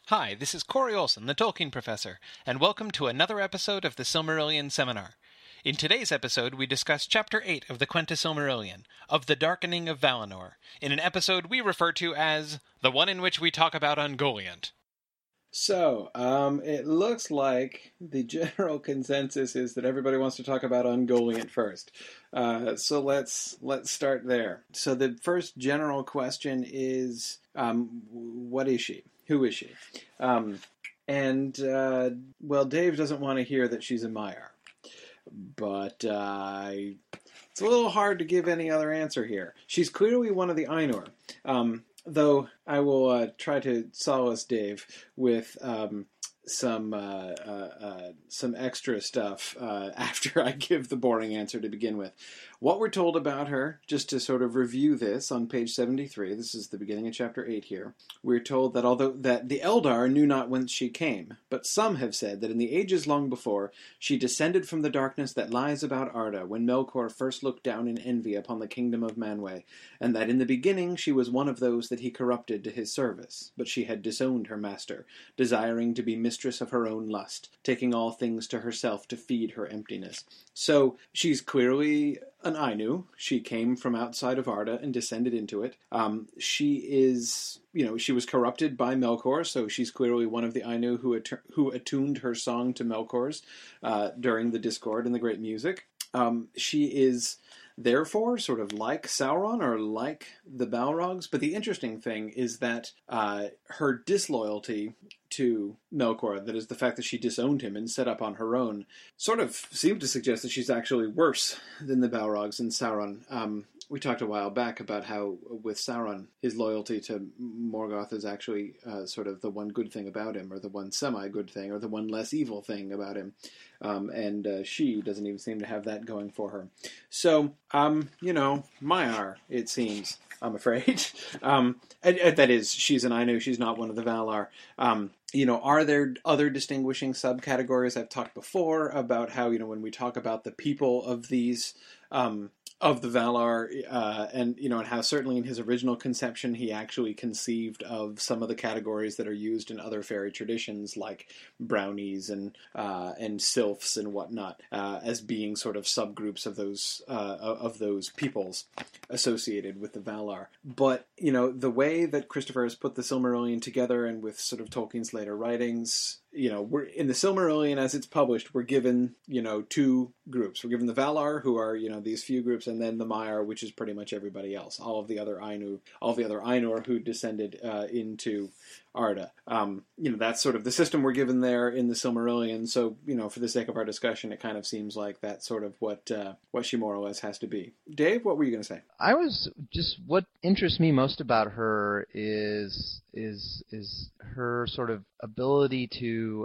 Hi, this is Corey Olson, the Tolkien Professor, and welcome to another episode of the Silmarillion Seminar. In today's episode, we discuss Chapter 8 of the Quenta Silmarillion, of the Darkening of Valinor, in an episode we refer to as the one in which we talk about Ungoliant. So, it looks like the general consensus is that everybody wants to talk about Ungoliant first. So let's start there. So the first general question is, what is she? Who is she? Well, Dave doesn't want to hear that she's a Maiar. But it's a little hard to give any other answer here. She's clearly one of the Ainur. Though I will try to solace Dave with some extra stuff after I give the boring answer to begin with. What we're told about her, just to sort of review this, on page 73, this is the beginning of chapter 8 here, we're told that although that the Eldar knew not whence she came, but some have said that in the ages long before, she descended from the darkness that lies about Arda, when Melkor first looked down in envy upon the kingdom of Manwë, and that in the beginning she was one of those that he corrupted to his service, but she had disowned her master, desiring to be mistress of her own lust, taking all things to herself to feed her emptiness. So she's clearly an Ainu. She came from outside of Arda and descended into it. She is, she was corrupted by Melkor, so she's clearly one of the Ainu who attuned her song to Melkor's during the discord and the great music. She is therefore sort of like Sauron or like the Balrogs, but the interesting thing is that her disloyalty to Melkor, that is the fact that she disowned him and set up on her own, sort of seemed to suggest that she's actually worse than the Balrogs and Sauron. We talked a while back about how, with Sauron, his loyalty to Morgoth is actually sort of the one good thing about him, or the one semi-good thing, or the one less evil thing about him. And she doesn't even seem to have that going for her. So, Maiar, it seems, I'm afraid. And that is, she's an Ainu, she's not one of the Valar. Are there other distinguishing subcategories? I've talked before about how, when we talk about the people of these, of the Valar, and how certainly in his original conception he actually conceived of some of the categories that are used in other fairy traditions, like brownies and sylphs and whatnot, as being sort of subgroups of those peoples associated with the Valar. But the way that Christopher has put the Silmarillion together, and with sort of Tolkien's later writings, we're in the Silmarillion as it's published, we're given, two groups. We're given the Valar, who are, these few groups, and then the Maiar, which is pretty much everybody else. All of the other Ainur who descended into Arda. That's sort of the system we're given there in the Silmarillion. So, for the sake of our discussion, it kind of seems like that's sort of what she more or less has to be. Dave, what were you going to say? What interests me most about her is her sort of ability to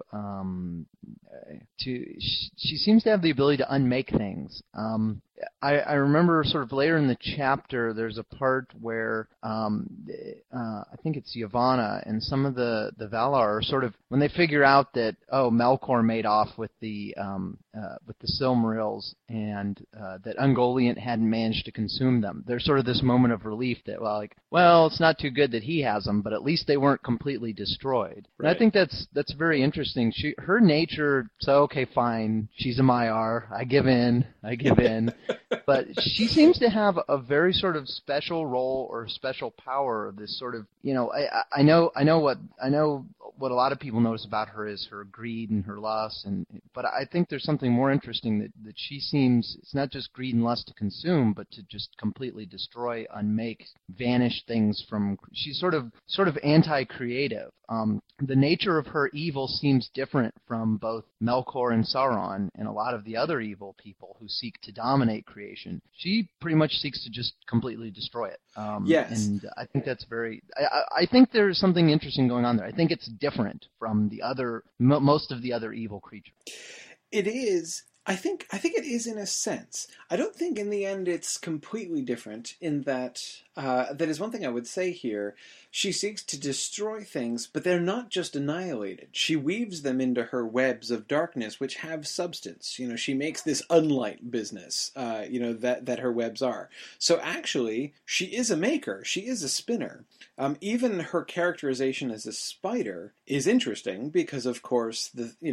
she seems to have the ability to unmake things. I remember sort of later in the chapter, there's a part where I think it's Yavanna and some of the Valar are sort of, when they figure out that Melkor made off with the Silmarils and that Ungoliant hadn't managed to consume them, there's sort of this moment of relief that it's not too good that he has them, but at least they weren't completely destroyed. Right. And I think that's very interesting. Her nature, so okay, fine, she's a Maiar, I give in. But she seems to have a very sort of special role or special power. This sort of, I know what a lot of people notice about her is her greed and her lust, but I think there's something more interesting that she seems, it's not just greed and lust to consume, but to just completely destroy, unmake, vanish things from. She's sort of anti-creative. The nature of her evil seems different from both Melkor and Sauron and a lot of the other evil people who seek to dominate creation. She pretty much seeks to just completely destroy it. Yes. And I think that's I think there's something interesting going on there. I think it's different from most of the other evil creatures. It is. I think it is in a sense. I don't think in the end it's completely different in that that is one thing I would say here. She seeks to destroy things, but they're not just annihilated. She weaves them into her webs of darkness, which have substance. You know, she makes this unlight business, that her webs are. So actually, she is a maker. She is a spinner. Even her characterization as a spider is interesting because, of course,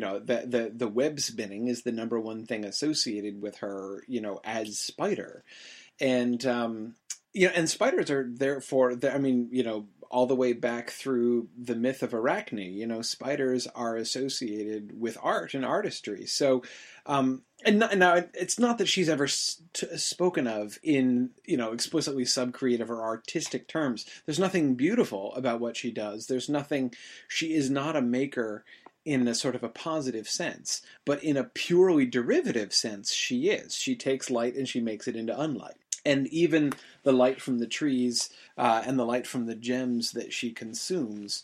the web spinning is the number one thing associated with her, as spider. And and spiders are therefore, all the way back through the myth of Arachne, spiders are associated with art and artistry. So, now it's not that she's ever spoken of in, explicitly subcreative or artistic terms. There's nothing beautiful about what she does. She is not a maker in a sort of a positive sense, but in a purely derivative sense, she is. She takes light and she makes it into unlight. And even the light from the trees and the light from the gems that she consumes,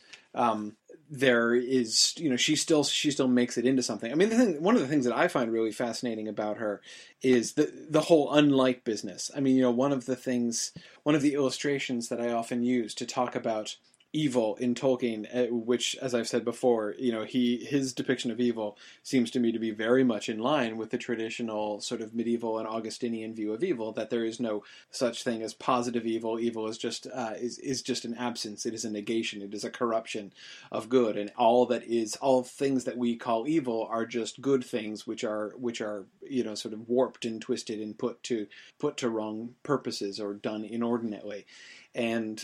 there is, she still makes it into something. I mean, one of the things that I find really fascinating about her is the whole unlight business. I mean, one of the illustrations that I often use to talk about evil in Tolkien, which, as I've said before, his depiction of evil seems to me to be very much in line with the traditional sort of medieval and Augustinian view of evil, that there is no such thing as positive evil. Evil is just an absence. It is a negation. It is a corruption of good, and all things that we call evil are just good things, which are sort of warped and twisted and put to wrong purposes or done inordinately, and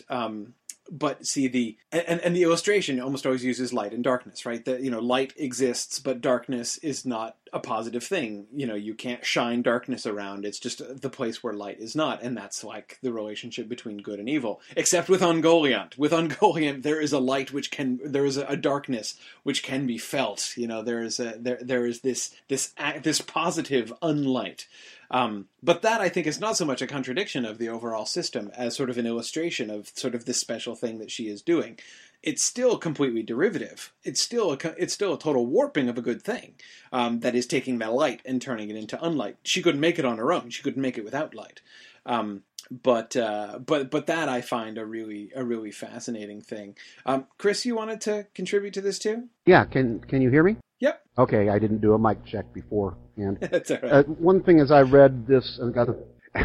but see the illustration almost always uses light and darkness, right? That light exists, but darkness is not a positive thing. You can't shine darkness around. It's just the place where light is not, and that's like the relationship between good and evil. Except with Ungoliant. With Ungoliant, there is a light there is a darkness which can be felt. There is this positive unlight. But that, I think, is not so much a contradiction of the overall system as sort of an illustration of sort of this special thing that she is doing. It's still completely derivative. It's still a total warping of a good thing, that is taking that light and turning it into unlight. She couldn't make it on her own. She couldn't make it without light. But that I find a really fascinating thing. Chris, you wanted to contribute to this too? Yeah. Can you hear me? Yep. Okay, I didn't do a mic check beforehand. That's all right. One thing as I read this and got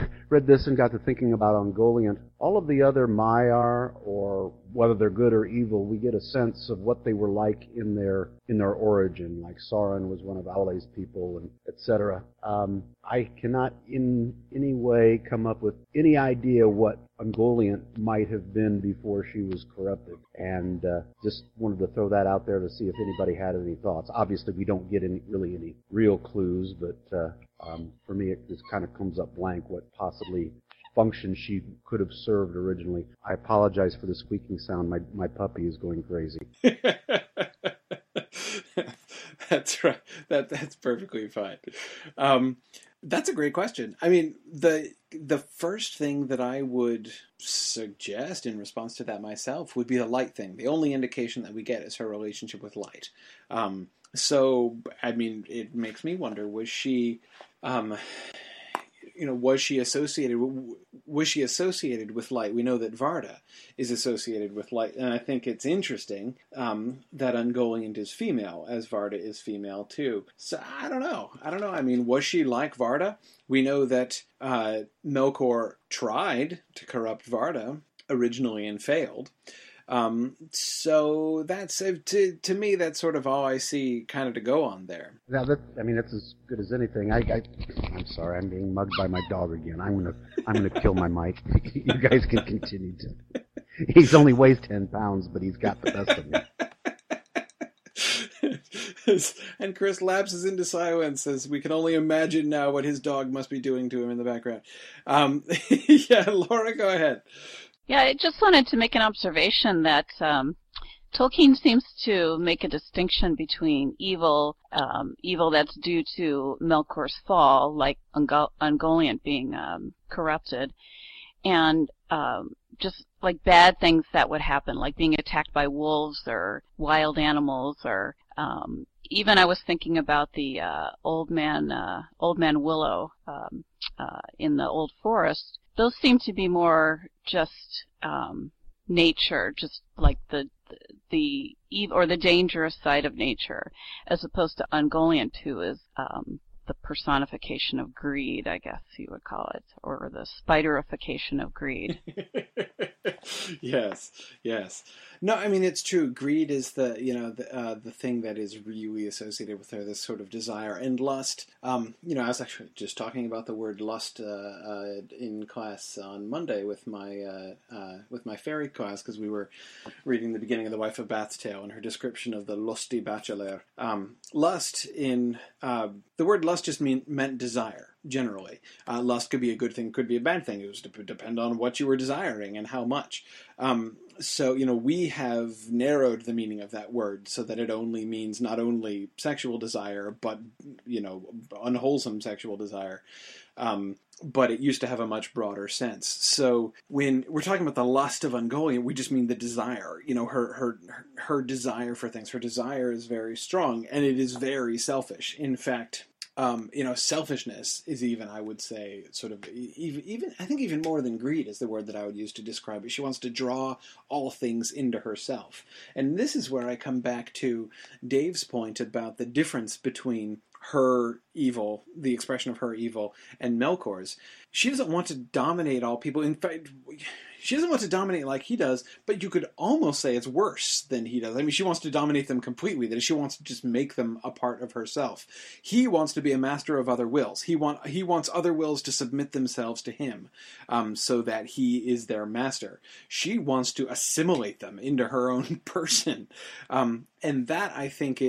to thinking about Ungoliant, all of the other Maiar, or whether they're good or evil, we get a sense of what they were like in their origin. Like Sauron was one of Aule's people, and etc. I cannot in any way come up with any idea what Ungoliant might have been before she was corrupted, and just wanted to throw that out there to see if anybody had any thoughts. Obviously, we don't get any real clues, but for me, it just kind of comes up blank what possibly function she could have served originally. I apologize for the squeaking sound. My puppy is going crazy. That's right. That's perfectly fine. That's a great question. I mean, the first thing that I would suggest in response to that myself would be the light thing. The only indication that we get is her relationship with light. So, I mean, it makes me wonder, was she associated with light? We know that Varda is associated with light, and I think it's interesting that Ungoliant is female, as Varda is female too. So I don't know. I mean, was she like Varda? We know that Melkor tried to corrupt Varda originally and failed. So that's to me, that's sort of all I see kind of to go on there. Now that's as good as anything. I'm sorry, I'm being mugged by my dog again. I'm gonna kill my mic. You guys can continue to. He's only weighs 10 pounds, but he's got the best of me. And Chris lapses into silence as we can only imagine now what his dog must be doing to him in the background. Yeah, Laura, go ahead. Yeah, I just wanted to make an observation that Tolkien seems to make a distinction between evil that's due to Melkor's fall, like Ungoliant being corrupted, and just like bad things that would happen, like being attacked by wolves or wild animals, or even I was thinking about the old man Willow in the Old Forest. those seem to be more just nature, just like the evil or the dangerous side of nature, as opposed to Ungoliant, who is the personification of greed, I guess you would call it, or the spiderification of greed. Yes, yes. No, I mean it's true. Greed is the thing that is really associated with her. This sort of desire and lust. I was actually just talking about the word lust in class on Monday with my fairy class, because we were reading the beginning of The Wife of Bath's Tale and her description of the lusty bachelor. Lust in the word lust just meant desire. Generally, lust could be a good thing, could be a bad thing. It was depend on what you were desiring and how much. So, we have narrowed the meaning of that word so that it only means not only sexual desire, but, unwholesome sexual desire. But it used to have a much broader sense. So when we're talking about the lust of Ungoliant, we just mean the desire. Her desire for things. Her desire is very strong, and it is very selfish. In fact, selfishness is even, I would say, sort of even I think even more than greed is the word that I would use to describe it. She wants to draw all things into herself. And this is where I come back to Dave's point about the difference between her evil, the expression of her evil, and Melkor's. She doesn't want to dominate all people. In fact, she doesn't want to dominate like he does, but you could almost say it's worse than he does. I mean, she wants to dominate them completely, that she wants to just make them a part of herself. He wants to be a master of other wills. He wants other wills to submit themselves to him, so that he is their master. She wants to assimilate them into her own person. And that, I think,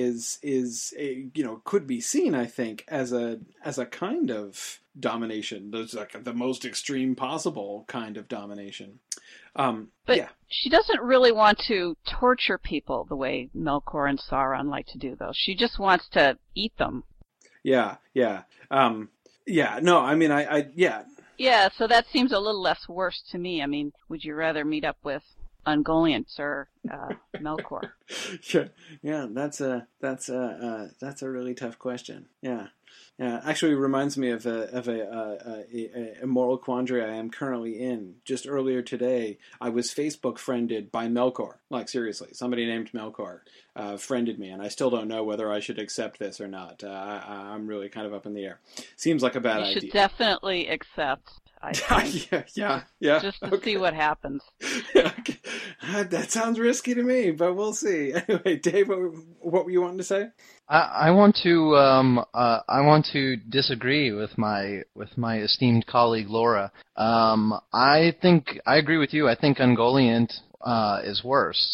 could be seen, I think, as a kind of domination. There's like the most extreme possible kind of domination. But she doesn't really want to torture people the way Melkor and Sauron like to do, though. She just wants to eat them. Yeah. No, I mean, yeah. Yeah, so that seems a little less worse to me. I mean, would you rather meet up with Ungoliant or Melkor? Yeah, that's a really tough question. Yeah. Actually, reminds me of a moral quandary I am currently in. Just earlier today, I was Facebook friended by Melkor. Like, seriously, somebody named Melkor friended me, and I still don't know whether I should accept this or not. I'm really kind of up in the air. Seems like a bad idea. You should definitely accept. Yeah. Just to see what happens. Okay. That sounds risky to me, but we'll see. Anyway, Dave, what were you wanting to say? I want to disagree with my esteemed colleague Laura. I agree with you. I think Ungoliant is worse.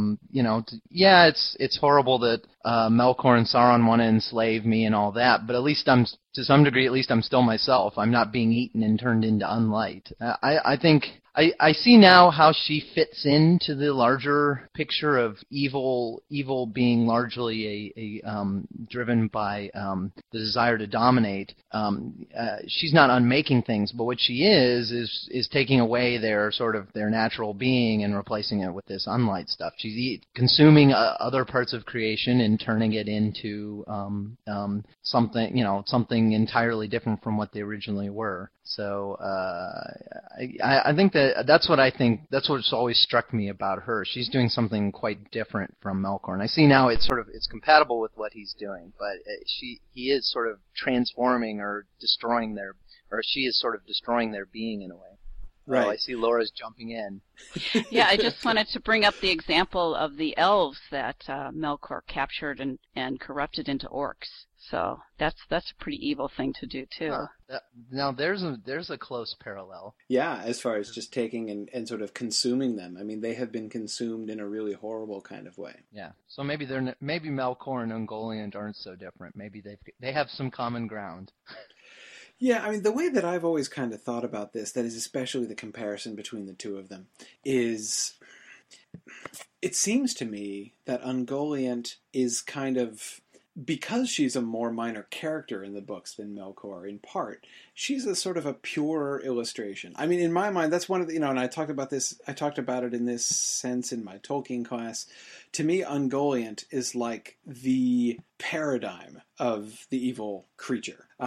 It's horrible that Melkor and Sauron want to enslave me and all that, but at least to some degree, I'm still myself. I'm not being eaten and turned into unlight. I think I see now how she fits into the larger picture of evil being largely a driven by the desire to dominate. She's not unmaking things, but what she is taking away their natural being and replacing it with this unlight stuff. She's consuming other parts of creation and turning it into something entirely different from what they originally were. So I think that's what's always struck me about her. She's doing something quite different from Melkor, and I see now it's compatible with what he's doing, but he is sort of transforming or she is sort of destroying their being in a way. Right. Oh, I see Laura's jumping in. Yeah, I just wanted to bring up the example of the elves that Melkor captured and corrupted into orcs. So that's a pretty evil thing to do too. Now there's a close parallel. Yeah, as far as just taking and sort of consuming them. I mean, they have been consumed in a really horrible kind of way. Yeah. So maybe Melkor and Ungoliant aren't so different. Maybe they have some common ground. Yeah, I mean, the way that I've always kind of thought about this, that is especially the comparison between the two of them, is it seems to me that Ungoliant is kind of, because she's a more minor character in the books than Melkor, in part, she's a sort of a pure illustration. I mean, in my mind, that's one of the, and I talked about it in this sense in my Tolkien class. To me, Ungoliant is like the paradigm of the evil creature.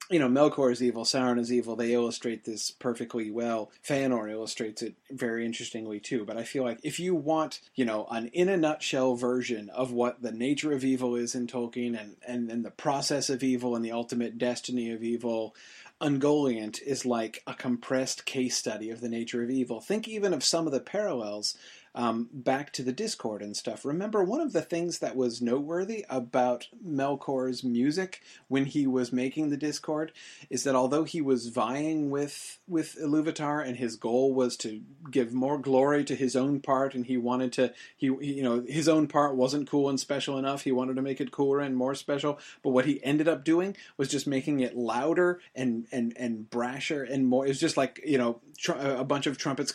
Melkor is evil, Sauron is evil. They illustrate this perfectly well. Feanor illustrates it very interestingly too. But I feel like if you want, an in a nutshell version of what the nature of evil is in Tolkien and the process of evil and the ultimate destiny of evil, Ungoliant is like a compressed case study of the nature of evil. Think even of some of the parallels back to the Discord and stuff. Remember, one of the things that was noteworthy about Melkor's music when he was making the Discord is that although he was vying with Iluvatar and his goal was to give more glory to his own part, and he wanted to, his own part wasn't cool and special enough. He wanted to make it cooler and more special. But what he ended up doing was just making it louder and brasher and more. It was just like, a bunch of trumpets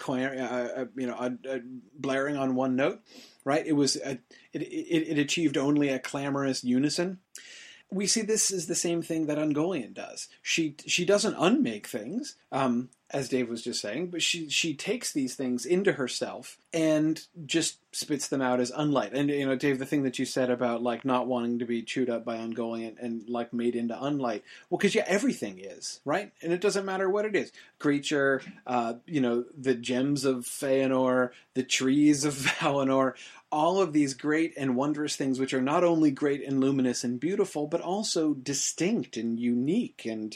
blaring on one note, right? It was it achieved only a clamorous unison. We see this is the same thing that Ungoliant does. She doesn't unmake things, as Dave was just saying, but she takes these things into herself and just spits them out as unlight. And Dave, the thing that you said about like not wanting to be chewed up by Ungoliant and like made into unlight, well, because everything is, right, and it doesn't matter what it is. Creature, the gems of Feanor, the trees of Valinor. All of these great and wondrous things, which are not only great and luminous and beautiful, but also distinct and unique and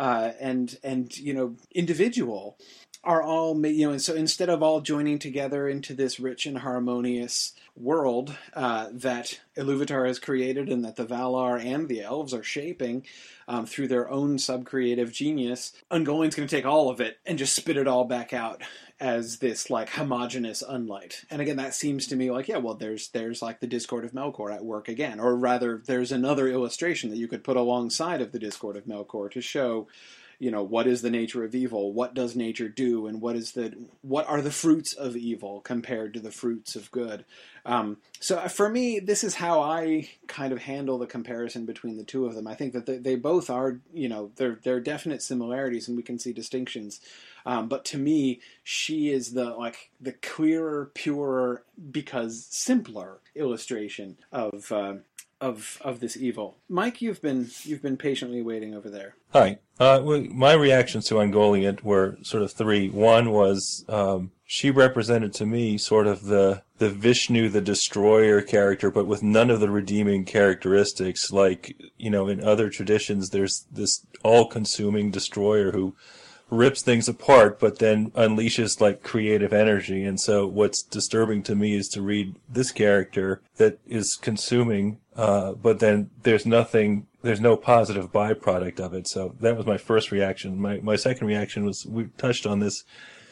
individual, are all made. And so instead of all joining together into this rich and harmonious world that Iluvatar has created and that the Valar and the elves are shaping through their own subcreative genius, Ungoliant's going to take all of it and just spit it all back out as this like homogeneous unlight. And again, that seems to me like, there's like the Discord of Melkor at work again, or rather there's another illustration that you could put alongside of the Discord of Melkor to show, what is the nature of evil, what does nature do, and what are the fruits of evil compared to the fruits of good. So for me, this is how I kind of handle the comparison between the two of them. I think that they both are, there are definite similarities and we can see distinctions. But to me, she is the clearer, purer, because simpler illustration of this evil. Mike, you've been patiently waiting over there. Hi. My reactions to Ungoliant were sort of three. One was she represented to me sort of the Vishnu, the destroyer character, but with none of the redeeming characteristics. Like, in other traditions, there's this all-consuming destroyer who rips things apart, but then unleashes like creative energy. And so what's disturbing to me is to read this character that is consuming, but then there's no positive byproduct of it. So that was my first reaction. My second reaction was, we touched on this.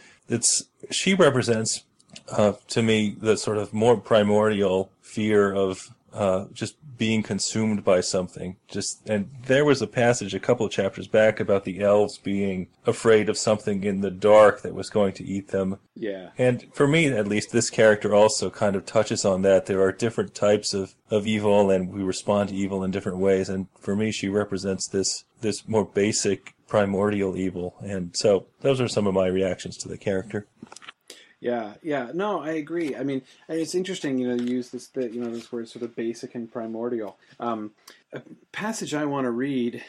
She represents, to me, the sort of more primordial fear of, just being consumed by something. And there was a passage a couple of chapters back about the elves being afraid of something in the dark that was going to eat them. Yeah. And for me, at least, this character also kind of touches on that. There are different types of evil, and we respond to evil in different ways. And for me, she represents this more basic, primordial evil. And so those are some of my reactions to the character. Yeah. No, I agree. I mean, it's interesting, you use this word sort of basic and primordial. A passage I want to read,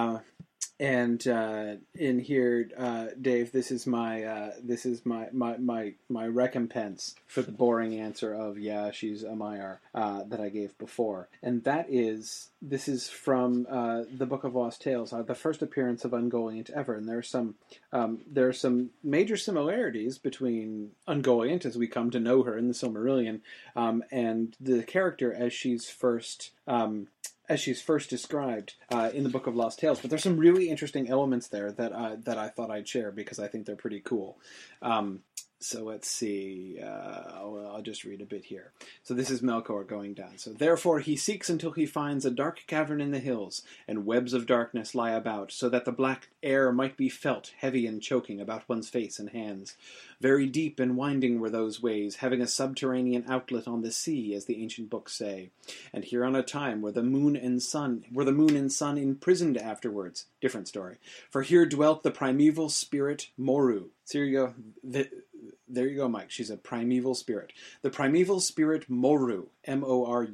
and in here, Dave, this is my recompense for the boring answer of she's a Maiar that I gave before, and this is from the Book of Lost Tales, the first appearance of Ungoliant ever, and there are some major similarities between Ungoliant as we come to know her in the Silmarillion, and the character as she's first described in the Book of Lost Tales. But there's some really interesting elements there that I thought I'd share because I think they're pretty cool. So let's see. I'll just read a bit here. So this is Melkor going down. So therefore he seeks until he finds a dark cavern in the hills, and webs of darkness lie about, so that the black air might be felt, heavy and choking, about one's face and hands. Very deep and winding were those ways, having a subterranean outlet on the sea, as the ancient books say. And here on a time were the moon and sun imprisoned afterwards. Different story. For here dwelt the primeval spirit Moru. So here you go. There you go, Mike. She's a primeval spirit. The primeval spirit Moru, M-O-R-U.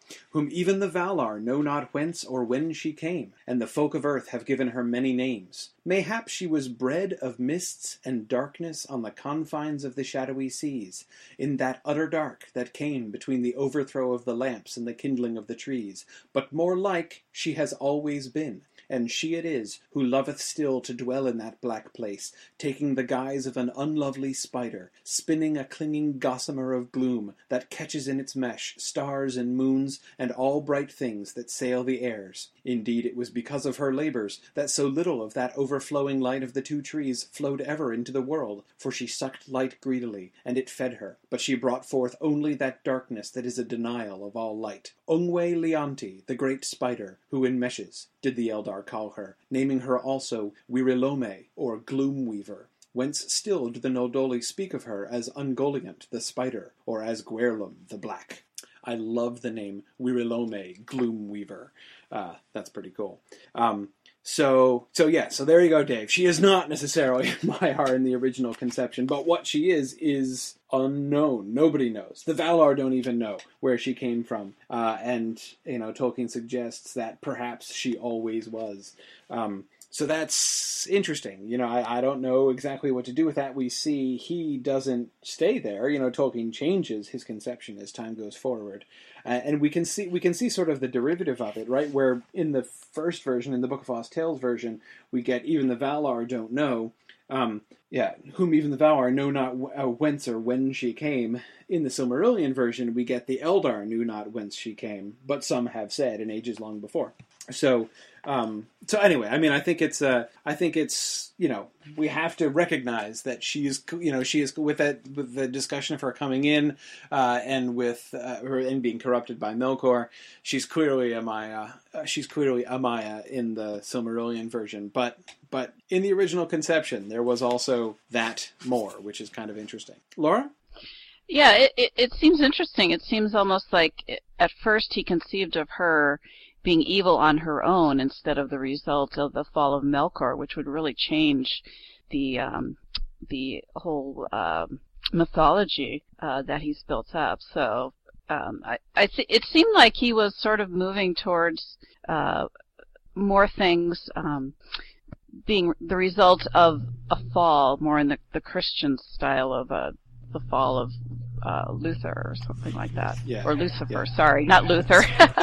whom even the Valar know not whence or when she came, and the folk of earth have given her many names. Mayhap she was bred of mists and darkness on the confines of the shadowy seas, in that utter dark that came between the overthrow of the lamps and the kindling of the trees, but more like she has always been. And she it is who loveth still to dwell in that black place, taking the guise of an unlovely spider, spinning a clinging gossamer of gloom that catches in its mesh stars and moons and all bright things that sail the airs. Indeed, it was because of her labours that so little of that overflowing light of the two trees flowed ever into the world, for she sucked light greedily, and it fed her, but she brought forth only that darkness that is a denial of all light. Ungwe Lianti, the great spider, who enmeshes, did the Eldar call her, naming her also Wirilome, or Gloom Weaver. Whence still do the Noldoli speak of her as Ungoliant, the spider, or as Gwerlum, the black. I love the name Wirilome, Gloom Weaver. That's pretty cool. So there you go, Dave. She is not necessarily Maiar in the original conception, but what she is unknown. Nobody knows. The Valar don't even know where she came from. And Tolkien suggests that perhaps she always was. So that's interesting. I don't know exactly what to do with that. We see he doesn't stay there. Tolkien changes his conception as time goes forward. And we can see sort of the derivative of it, right? Where in the first version, in the Book of Lost Tales version, we get even the Valar don't know, whom even the Valar know not whence or when she came. In the Silmarillion version, we get the Eldar knew not whence she came, but some have said in ages long before. So anyway, I think it's we have to recognize that she is with the discussion of her coming in, and with her and being corrupted by Melkor, she's clearly a Maya. She's clearly a Maya in the Silmarillion version, but in the original conception, there was also that more, which is kind of interesting. Laura? Yeah, it seems interesting. It seems almost like at first he conceived of her being evil on her own instead of the result of the fall of Melkor, which would really change the whole mythology that he's built up. So it seemed like he was sort of moving towards more things being the result of a fall, more in the Christian style of the fall of Luther or something like that. Yeah. Or Lucifer, Yeah. sorry, not Luther.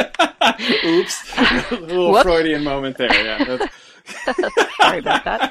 Oops. A little Whoops. Freudian moment there, yeah. Sorry about that.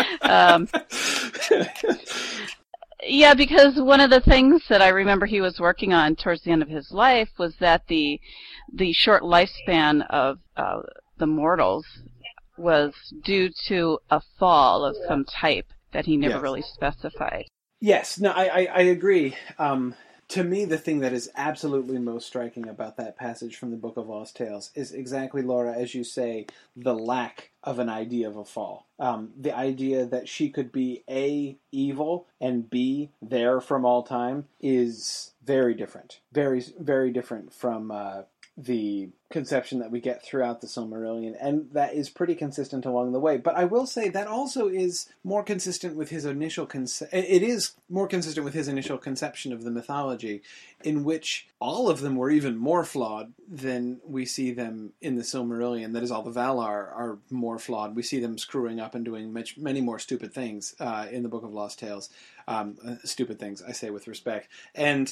Yeah, because one of the things that I remember he was working on towards the end of his life was that the short lifespan of the mortals was due to a fall of some type that he never Yes. really specified. Yes, no, I agree. To me, the thing that is absolutely most striking about that passage from the Book of Lost Tales is exactly, Laura, as you say, the lack of an idea of a fall. The idea that she could be A, evil, and B, there from all time is very different. Very, very different from the conception that we get throughout the Silmarillion, and that is pretty consistent along the way. But I will say that also is more consistent with his initial it is more consistent with his initial conception of the mythology, in which all of them were even more flawed than we see them in the Silmarillion. That is, all the Valar are more flawed. We see them screwing up and doing many more stupid things in the Book of Lost Tales. Stupid things, I say with respect. And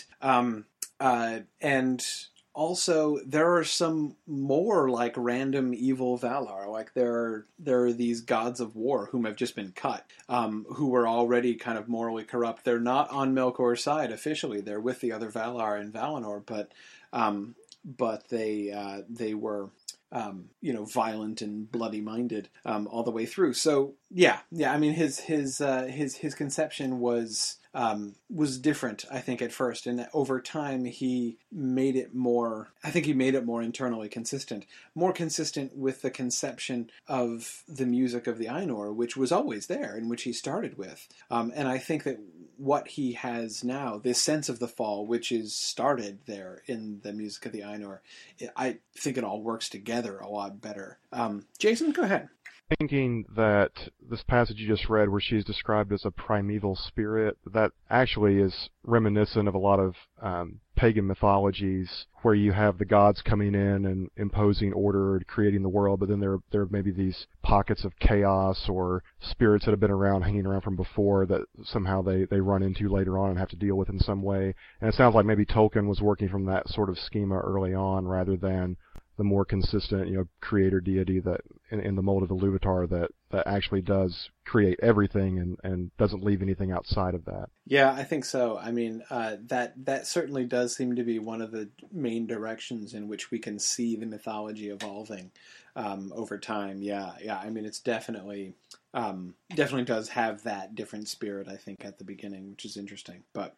also, there are some more like random evil Valar. Like there are these gods of war whom have just been cut, who were already kind of morally corrupt. They're not on Melkor's side officially. They're with the other Valar in Valinor, but they were violent and bloody-minded all the way through. So yeah. I mean, his conception was different, I think, at first, and over time he made it more. I think he made it more internally consistent, more consistent with the conception of the music of the Ainur, which was always there, and which he started with. And I think that what he has now, this sense of the fall, which is started there in the music of the Ainur, I think it all works together a lot better. Jason, go ahead. Thinking that this passage you just read, where she's described as a primeval spirit, that actually is reminiscent of a lot of pagan mythologies where you have the gods coming in and imposing order, creating the world, but then there may be these pockets of chaos or spirits that have been around, hanging around from before that somehow they run into later on and have to deal with in some way. And it sounds like maybe Tolkien was working from that sort of schema early on rather than the more consistent, creator deity that in the mold of Iluvatar that actually does create everything and doesn't leave anything outside of that. Yeah, I think so. I mean, that certainly does seem to be one of the main directions in which we can see the mythology evolving over time. Yeah. I mean, it's definitely does have that different spirit, I think, at the beginning, which is interesting. But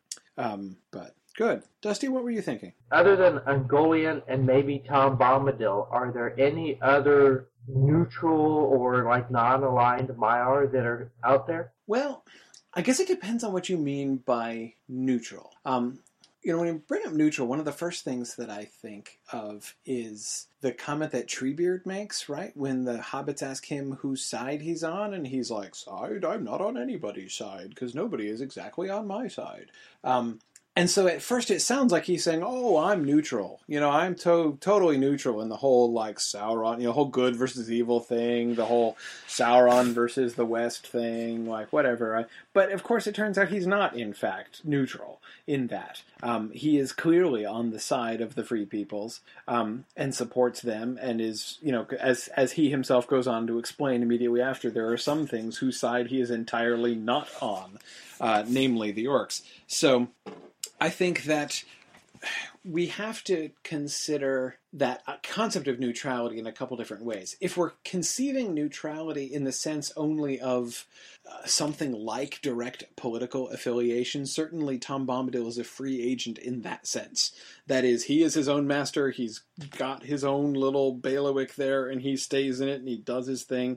good. Dusty, what were you thinking? Other than Ungoliant and maybe Tom Bombadil, are there any other neutral or like non-aligned Maiar that are out there? Well, I guess it depends on what you mean by neutral. When you bring up neutral, one of the first things that I think of is the comment that Treebeard makes, right? When the hobbits ask him whose side he's on, and he's like, "Side? I'm not on anybody's side, because nobody is exactly on my side." And so at first it sounds like he's saying, "Oh, I'm neutral. I'm totally neutral in the whole like Sauron, whole good versus evil thing, the whole Sauron versus the West thing, like whatever." But of course it turns out he's not, in fact, neutral in that. He is clearly on the side of the free peoples and supports them, and is, as he himself goes on to explain immediately after, there are some things whose side he is entirely not on, namely the orcs. So I think that we have to consider that concept of neutrality in a couple different ways. If we're conceiving neutrality in the sense only of something like direct political affiliation, certainly Tom Bombadil is a free agent in that sense. That is, he is his own master, he's got his own little bailiwick there, and he stays in it, and he does his thing.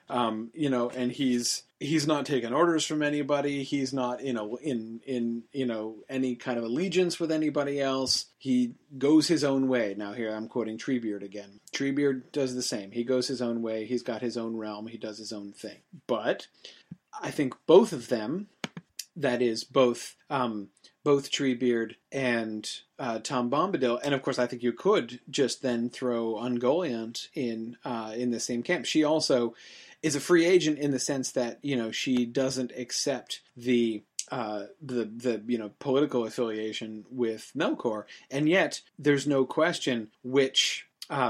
And he's not taking orders from anybody. He's not, in any kind of allegiance with anybody else. He goes his own way. Now here I'm quoting Treebeard again. Treebeard does the same. He goes his own way. He's got his own realm. He does his own thing. But I think both of them, that is both Treebeard and Tom Bombadil, and of course I think you could just then throw Ungoliant in the same camp. She also is a free agent in the sense that, she doesn't accept the political affiliation with Melkor, and yet there's no question which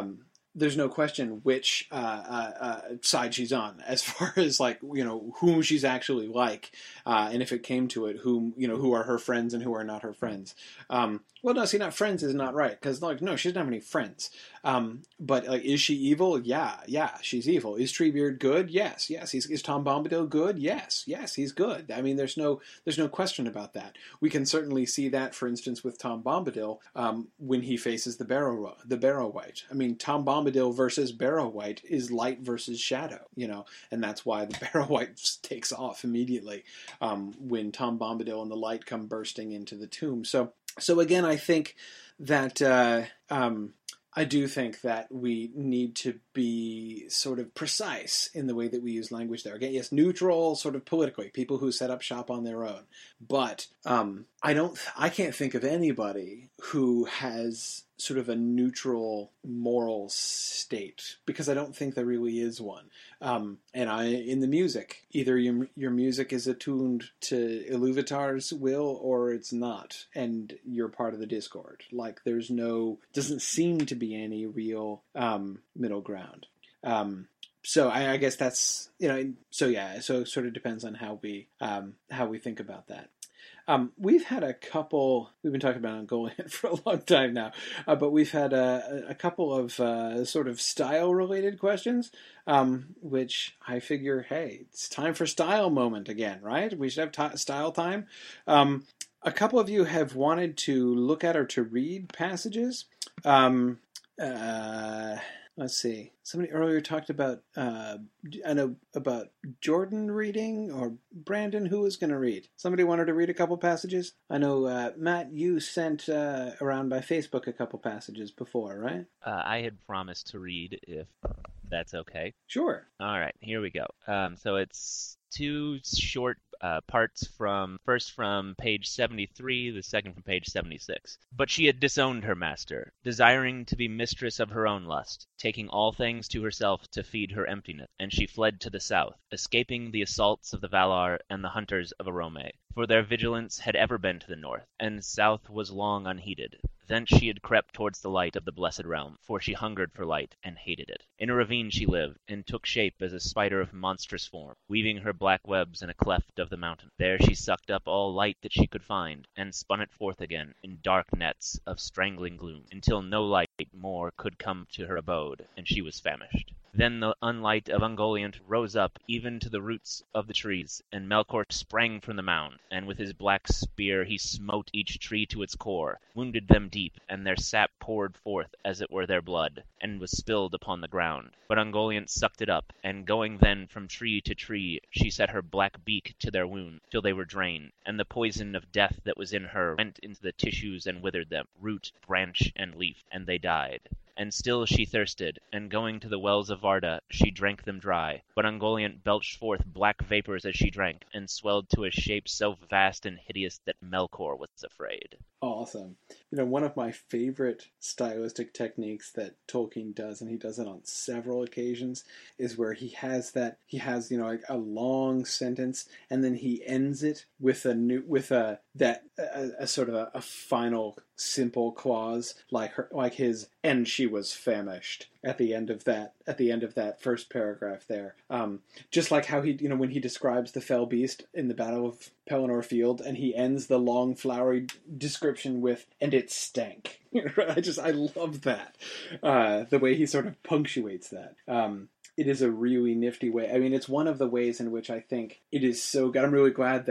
side she's on, as far as whom she's actually like, and if it came to it, who are her friends and who are not her friends. Well, no, see, not friends is not right, because no, she doesn't have any friends. But is she evil? Yeah, she's evil. Is Treebeard good? Yes. Is Tom Bombadil good? Yes, he's good. I mean, there's no question about that. We can certainly see that, for instance, with Tom Bombadil when he faces the Barrow-wight. I mean, Tom Bombadil versus Barrow-wight is light versus shadow, and that's why the Barrow-wight takes off immediately when Tom Bombadil and the light come bursting into the tomb. So again, I think that I do think that we need to be sort of precise in the way that we use language there. Again, yes, neutral, sort of politically, people who set up shop on their own. But I can't think of anybody who has sort of a neutral moral state, because I don't think there really is one. And in the music, either your music is attuned to Iluvatar's will or it's not, and you're part of the Discord. Like, doesn't seem to be any real middle ground. So I guess that's, so it sort of depends on how we think about that. We've had we've been talking about Ungoliant for a long time now, but we've had a couple of sort of style-related questions, which I figure, hey, it's time for style moment again, right? We should have style time. A couple of you have wanted to look at or to read passages. Let's see. Somebody earlier talked about, I know about Jordan reading, or Brandon, who was going to read. Somebody wanted to read a couple passages. I know, Matt, you sent around by Facebook a couple passages before, right? I had promised to read, if that's okay. Sure. All right, here we go. So it's two short parts first from page 73, the second from page 76. But she had disowned her master, desiring to be mistress of her own lust, taking all things to herself to feed her emptiness, and she fled to the south, escaping the assaults of the Valar and the hunters of Arome, for their vigilance had ever been to the north, and south was long unheeded. Thence she had crept towards the light of the blessed realm, for she hungered for light and hated it. In a ravine she lived, and took shape as a spider of monstrous form, weaving her black webs in a cleft of the mountain. There she sucked up all light that she could find, and spun it forth again in dark nets of strangling gloom, until no light more could come to her abode, and she was famished. Then the unlight of Ungoliant rose up even to the roots of the trees, and Melkor sprang from the mound, and with his black spear he smote each tree to its core, wounded them deep, and their sap poured forth as it were their blood, and was spilled upon the ground. But Ungoliant sucked it up, and going then from tree to tree, she set her black beak to their wound, till they were drained, and the poison of death that was in her went into the tissues and withered them, root, branch, and leaf, and they died. And still she thirsted, and going to the wells of Varda, she drank them dry. But Ungoliant belched forth black vapors as she drank, and swelled to a shape so vast and hideous that Melkor was afraid. Awesome. You know, one of my favorite stylistic techniques that Tolkien does, and he does it on several occasions, is where he has, you know, like a long sentence, and then he ends it with a sort of a final simple clause, like his "and she was famished" at the end of that first paragraph there. Just like how he, you know, when he describes the fell beast in the Battle of Pelennor Field, and he ends the long flowery description with "and it stank." I love that, the way he sort of punctuates that. It is a really nifty way. I mean, it's one of the ways in which I think it is so good. I'm really glad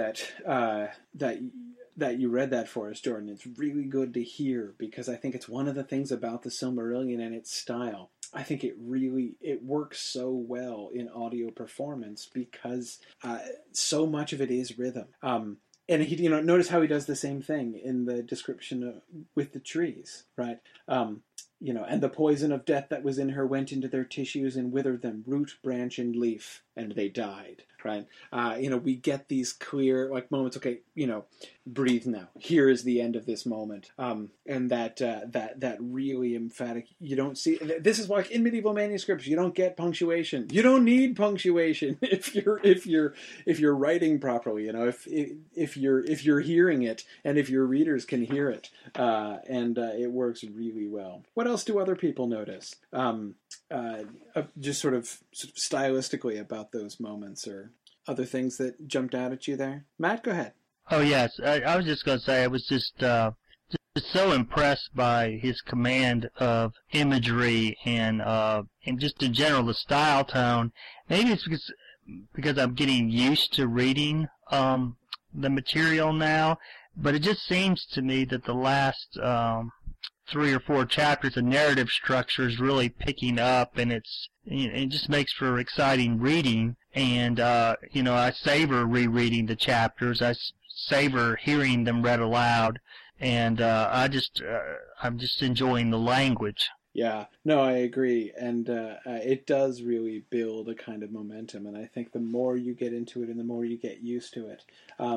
that you read that for us, Jordan. It's really good to hear, because I think it's one of the things about the Silmarillion and its style. I think it works so well in audio performance, because so much of it is rhythm. And he, you know, notice how he does the same thing in the description with the trees, right? You know, and the poison of death that was in her went into their tissues and withered them, root, branch, and leaf, and they died, right? You know, we get these clear, like, moments, okay, you know, breathe now. Here is the end of this moment. And that really emphatic, you don't see, this is why, like, in medieval manuscripts, you don't get punctuation. You don't need punctuation if you're writing properly, you know, if you're hearing it, and if your readers can hear it, and it works really well. What else do other people notice? Just sort of stylistically about those moments, or other things that jumped out at you there? Matt, go ahead. Oh, yes. I was just going to say, I was just so impressed by his command of imagery and just in general the style tone. Maybe it's because I'm getting used to reading the material now, but it just seems to me that the last 3 or 4 chapters, the narrative structure is really picking up, and it just makes for exciting reading. And you know, I savor rereading the chapters. I savor hearing them read aloud, and I'm just enjoying the language. Yeah, no, I agree, and it does really build a kind of momentum, and I think the more you get into it and the more you get used to it,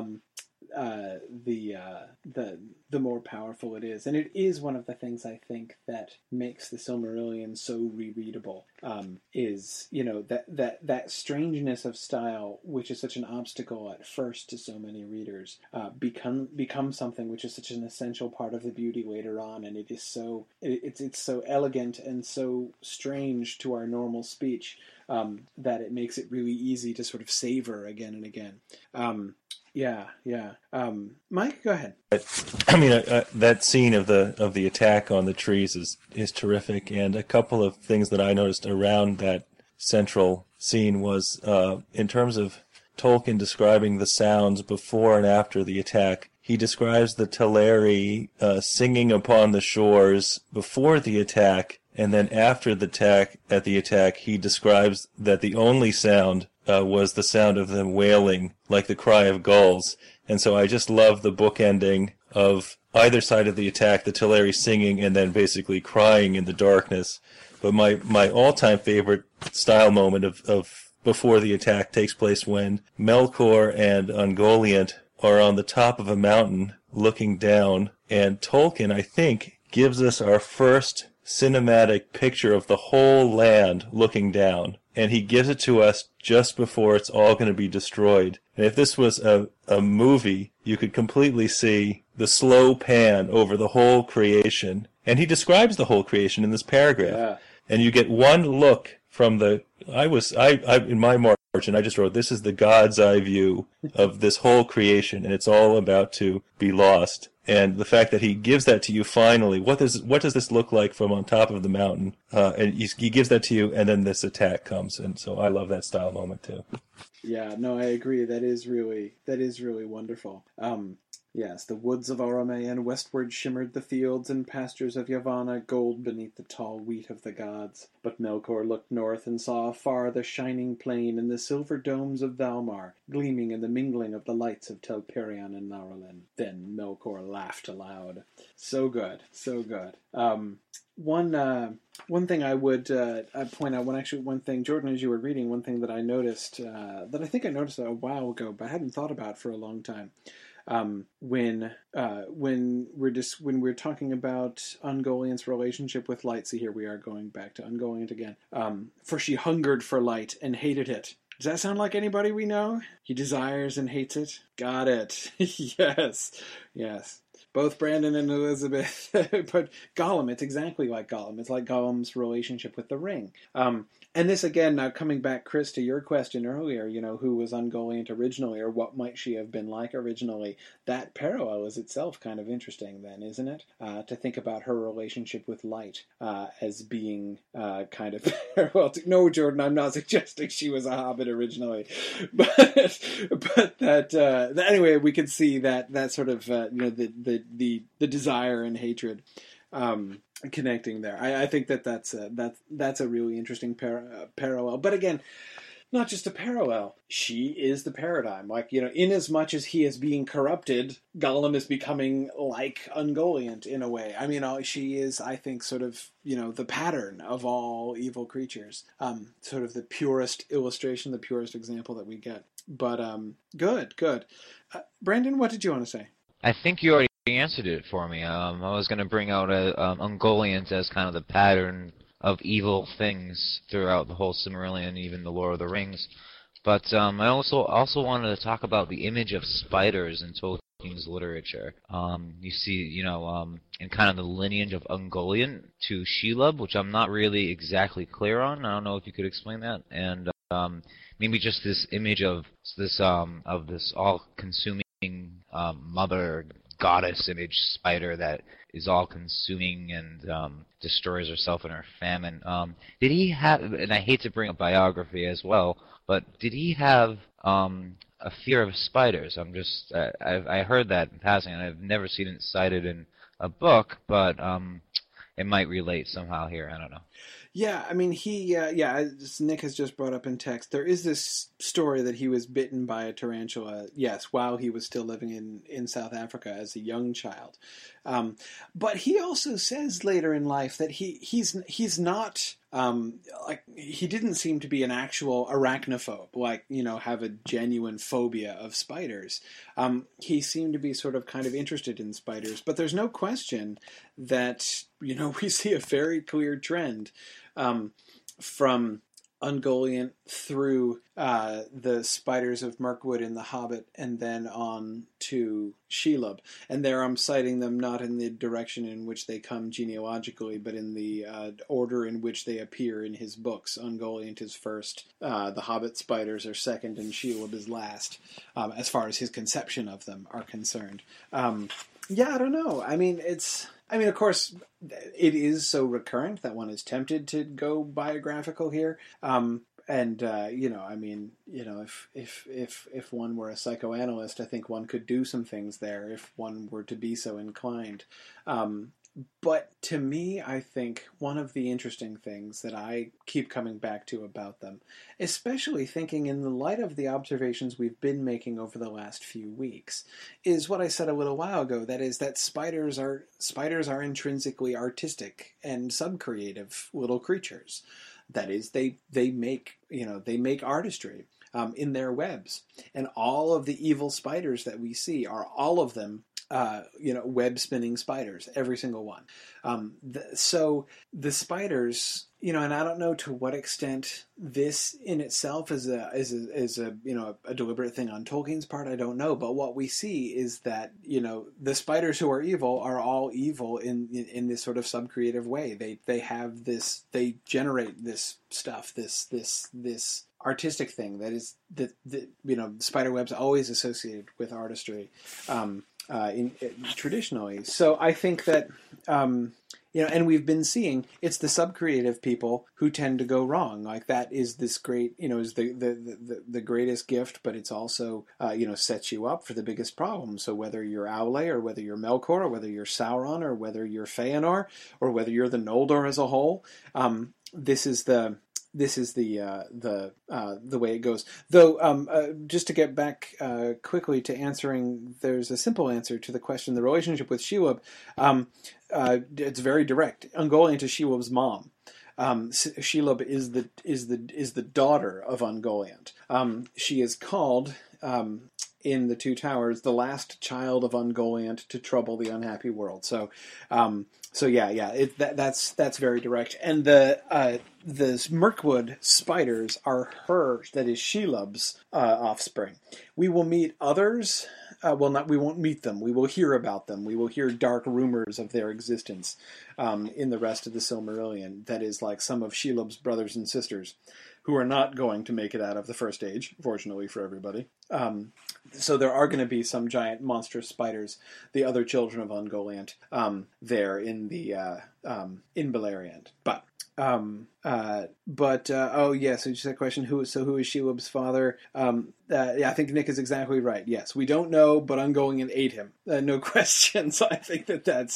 the more powerful it is. And it is one of the things I think that makes the Silmarillion so rereadable, is, you know, that strangeness of style, which is such an obstacle at first to so many readers, becomes something which is such an essential part of the beauty later on, and it is so it's so elegant and so strange to our normal speech, that it makes it really easy to sort of savor again and again. Yeah. Mike, go ahead. I mean, that scene of the attack on the trees is terrific, and a couple of things that I noticed around that central scene was, in terms of Tolkien describing the sounds before and after the attack, he describes the Teleri singing upon the shores before the attack, and then after the attack, he describes that the only sound was the sound of them wailing, like the cry of gulls. And so I just love the bookending of either side of the attack, the Teleri singing and then basically crying in the darkness. But my all-time favorite style moment of before the attack takes place when Melkor and Ungoliant are on the top of a mountain looking down, and Tolkien, I think, gives us our first cinematic picture of the whole land looking down. And he gives it to us just before it's all going to be destroyed. And if this was a movie, you could completely see the slow pan over the whole creation. And he describes the whole creation in this paragraph. Yeah. And you get one look from the... in my margin, I just wrote, this is the God's eye view of this whole creation, and it's all about to be lost. And the fact that he gives that to you finally, what does this look like from on top of the mountain? And he gives that to you, and then this attack comes. And so I love that style moment too. Yeah, no, I agree. That is really wonderful. Yes, the woods of Oromaen westward shimmered the fields and pastures of Yavanna, gold beneath the tall wheat of the gods. But Melkor looked north and saw afar the shining plain and the silver domes of Valmar, gleaming in the mingling of the lights of Telperion and Laurelin. Then Melkor laughed aloud. So good, so good. One thing I would point out, one thing, Jordan, as you were reading, one thing that I noticed, that I think I noticed a while ago, but I hadn't thought about for a long time. When we're talking about Ungoliant's relationship with light, see, here we are going back to Ungoliant again. For she hungered for light and hated it. Does that sound like anybody we know? He desires and hates it. Got it. Yes. Both Brandon and Elizabeth, but Gollum, it's exactly like Gollum. It's like Gollum's relationship with the ring. And this, again, now coming back, Chris, to your question earlier, who was Ungoliant originally, or what might she have been like originally, that parallel is itself kind of interesting then, isn't it? To think about her relationship with light as being kind of parallel to... No, Jordan, I'm not suggesting she was a hobbit originally. But that anyway, we can see that sort of, the desire and hatred connecting there. I think that's a really interesting parallel. But again, not just a parallel. She is the paradigm. In as much as he is being corrupted, Gollum is becoming like Ungoliant in a way. I mean, she is, I think, sort of, the pattern of all evil creatures. Sort of the purest illustration, the purest example that we get. But good. Brandon, what did you want to say? I think you already answered it for me. I was going to bring out Ungoliant as kind of the pattern of evil things throughout the whole Silmarillion, even the Lord of the Rings. But I also wanted to talk about the image of spiders in Tolkien's literature. You see, in kind of the lineage of Ungoliant to Shelob, which I'm not really exactly clear on. I don't know if you could explain that. And maybe just this image of this all-consuming mother goddess image spider that is all-consuming and destroys herself in her famine. Did he have, and I hate to bring up biography as well, but did he have a fear of spiders? I heard that in passing, and I've never seen it cited in a book, but it might relate somehow here. I don't know. Yeah, I mean, as Nick has just brought up in text, there is this story that he was bitten by a tarantula, yes, while he was still living in South Africa as a young child. But he also says later in life that he's not... he didn't seem to be an actual arachnophobe, have a genuine phobia of spiders. He seemed to be sort of kind of interested in spiders, but there's no question that, we see a very clear trend from Ungoliant through the spiders of Mirkwood in The Hobbit and then on to Shelob. And there I'm citing them not in the direction in which they come genealogically, but in the order in which they appear in his books. Ungoliant is first, the Hobbit spiders are second, and Shelob is last, as far as his conception of them are concerned. I don't know. I mean, of course, it is so recurrent that one is tempted to go biographical here. If one were a psychoanalyst, I think one could do some things there if one were to be so inclined. But to me, I think one of the interesting things that I keep coming back to about them, especially thinking in the light of the observations we've been making over the last few weeks, is what I said a little while ago. That is that spiders are intrinsically artistic and subcreative little creatures. That is, they make artistry in their webs, and all of the evil spiders that we see are all of them web spinning spiders, every single one. So the spiders, and I don't know to what extent this in itself is a deliberate thing on Tolkien's part. I don't know, but what we see is that the spiders who are evil are all evil in this sort of subcreative way. They have this, they generate this stuff, this artistic thing that is spider webs always associated with artistry. Traditionally. So I think that, and we've been seeing it's the subcreative people who tend to go wrong. Like that is this great, is the greatest gift, but it's also, sets you up for the biggest problem. So whether you're Aule or whether you're Melkor or whether you're Sauron or whether you're Feanor or whether you're the Noldor as a whole, this is the way it goes. Though, just to get back quickly to answering, there's a simple answer to the question. The relationship with Shelob, it's very direct. Ungoliant is Shelob's mom. Shelob is the daughter of Ungoliant. She is called in the Two Towers the last child of Ungoliant to trouble the unhappy world. So that's very direct. And the Mirkwood spiders are that is Shelob's offspring. We will meet others. We won't meet them. We will hear about them. We will hear dark rumors of their existence in the rest of the Silmarillion. That is, like some of Shelob's brothers and sisters, who are not going to make it out of the First Age, fortunately for everybody. So there are going to be some giant monstrous spiders, the other children of Ungoliant, there in in Beleriand. So just that question, who is Shelob's father? I think Nick is exactly right. Yes, we don't know, but Ungoliant ate him. No question. So I think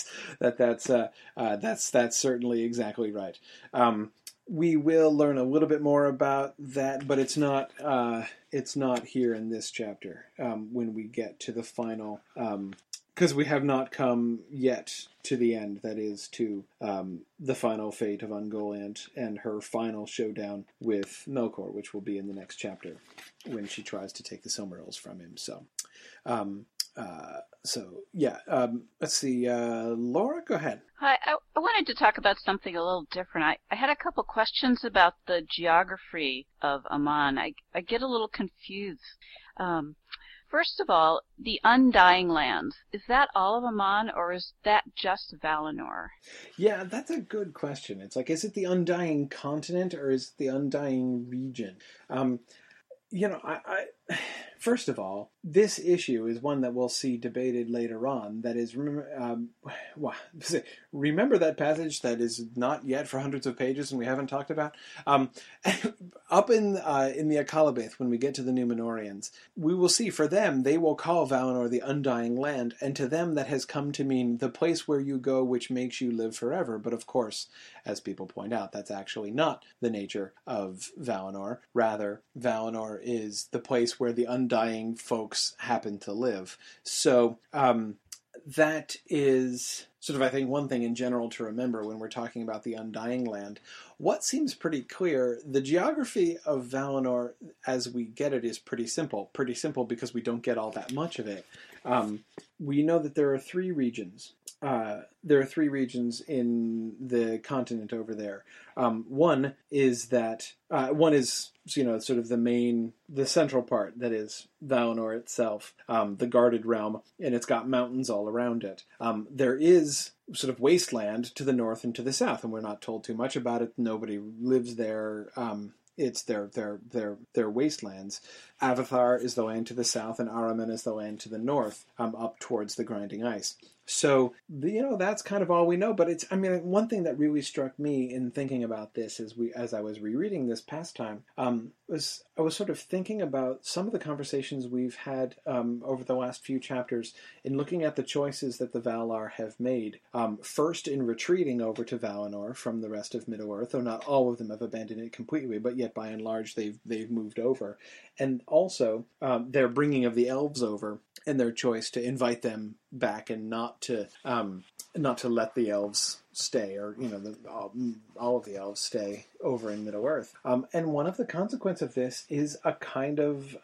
that's certainly exactly right. We will learn a little bit more about that, but it's not here in this chapter when we get to the final, because we have not come yet to the end, that is to the final fate of Ungoliant and her final showdown with Melkor, which will be in the next chapter when she tries to take the Silmarils from him. Let's see. Laura, go ahead. Hi, I wanted to talk about something a little different. I had a couple questions about the geography of Aman. I get a little confused. First of all, the Undying Lands, is that all of Aman, or is that just Valinor? Yeah, that's a good question. It's like, is it the Undying Continent, or is it the Undying Region? First of all, this issue is one that we'll see debated later on. That is, remember that passage that is not yet for hundreds of pages and we haven't talked about? Up in the Akalabeth, when we get to the Númenóreans, we will see, for them, they will call Valinor the Undying Land, and to them that has come to mean the place where you go which makes you live forever. But of course, as people point out, that's actually not the nature of Valinor. Rather, Valinor is the place where the undying folks happen to live. So that is sort of, I think, one thing in general to remember when we're talking about the Undying Land. What seems pretty clear, the geography of Valinor as we get it is pretty simple. Pretty simple because we don't get all that much of it. We know that there are three regions. There are three regions in the continent over there. One is sort of the central part, that is Valinor itself, the guarded realm, and it's got mountains all around it. There is sort of wasteland to the north and to the south, and we're not told too much about it. Nobody lives there. It's their wastelands. Avathar is the land to the south, and Ahriman is the land to the north, up towards the grinding ice. So, that's kind of all we know. But one thing that really struck me in thinking about this as I was rereading this past time, was I was sort of thinking about some of the conversations we've had over the last few chapters in looking at the choices that the Valar have made. First, in retreating over to Valinor from the rest of Middle-earth, though not all of them have abandoned it completely, but yet by and large they've moved over. And also, their bringing of the elves over and their choice to invite them back and not to let the elves stay, or all of the elves stay over in Middle Earth. And one of the consequences of this is a kind of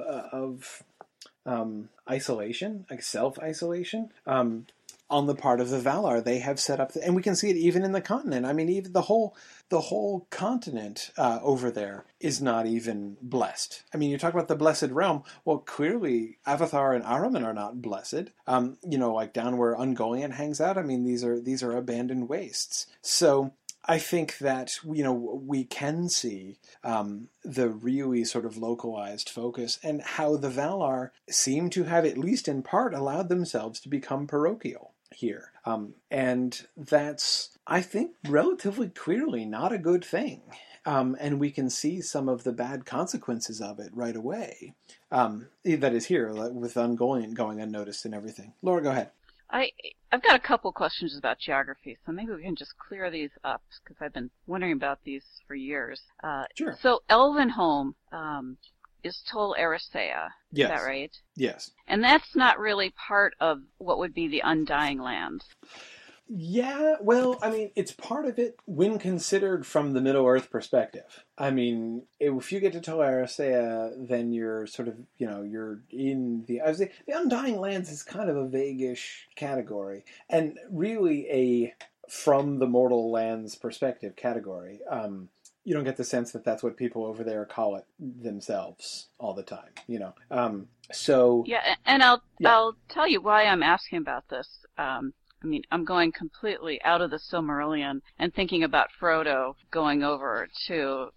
isolation, like self-isolation. On the part of the Valar, they have set up, and we can see it even in the continent. I mean, even the whole continent over there is not even blessed. I mean, you talk about the Blessed Realm. Well, clearly, Avathar and Ahriman are not blessed. Like down where Ungoliant hangs out. I mean, these are abandoned wastes. So I think that, we can see the really sort of localized focus and how the Valar seem to have, at least in part, allowed themselves to become parochial here. And that's, I think, relatively clearly not a good thing. And we can see some of the bad consequences of it right away. That is here, with Ungoliant going unnoticed and everything. Laura, go ahead. I've got a couple questions about geography, so maybe we can just clear these up, because I've been wondering about these for years. Sure. So Elvenhome is Tol Eressëa, Yes. is that right? Yes. And that's not really part of what would be the Undying Lands. Yeah, well, I mean, it's part of it when considered from the Middle-earth perspective. I mean, if you get to Tol Eressëa, then you're sort of, you're in the Undying Lands is kind of a vague-ish category, and really a from the mortal lands perspective category. You don't get the sense that that's what people over there call it themselves all the time, So Yeah, and I'll tell you why I'm asking about this. I mean, I'm going completely out of the Silmarillion and thinking about Frodo going over to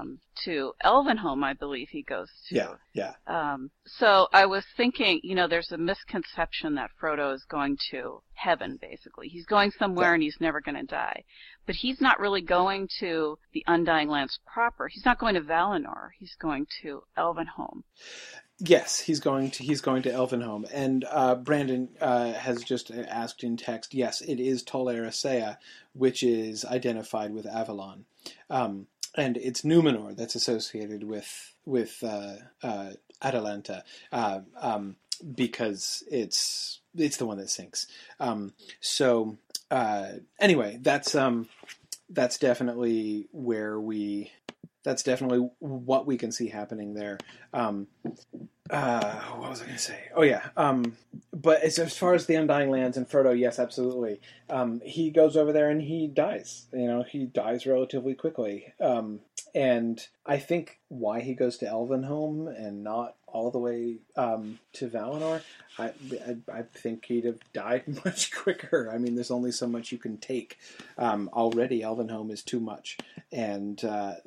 Elvenhome, I believe he goes to. Yeah. So I was thinking, there's a misconception that Frodo is going to heaven, basically. He's going somewhere and he's never going to die. But he's not really going to the Undying Lands proper. He's not going to Valinor. He's going to Elvenhome. Yes, he's going to Elvenhome, and Brandon has just asked in text. Yes, it is Tol Eressëa, which is identified with Avalon, and it's Numenor that's associated with Atalanta, because it's the one that sinks. Anyway, that's definitely that's definitely what we can see happening there. What was I going to say? Oh, yeah. But as far as the Undying Lands and Frodo, yes, absolutely. He goes over there and he dies. He dies relatively quickly. And I think why he goes to Elvenhome and not all the way to Valinor, I think he'd have died much quicker. I mean, there's only so much you can take. Already, Elvenhome is too much. And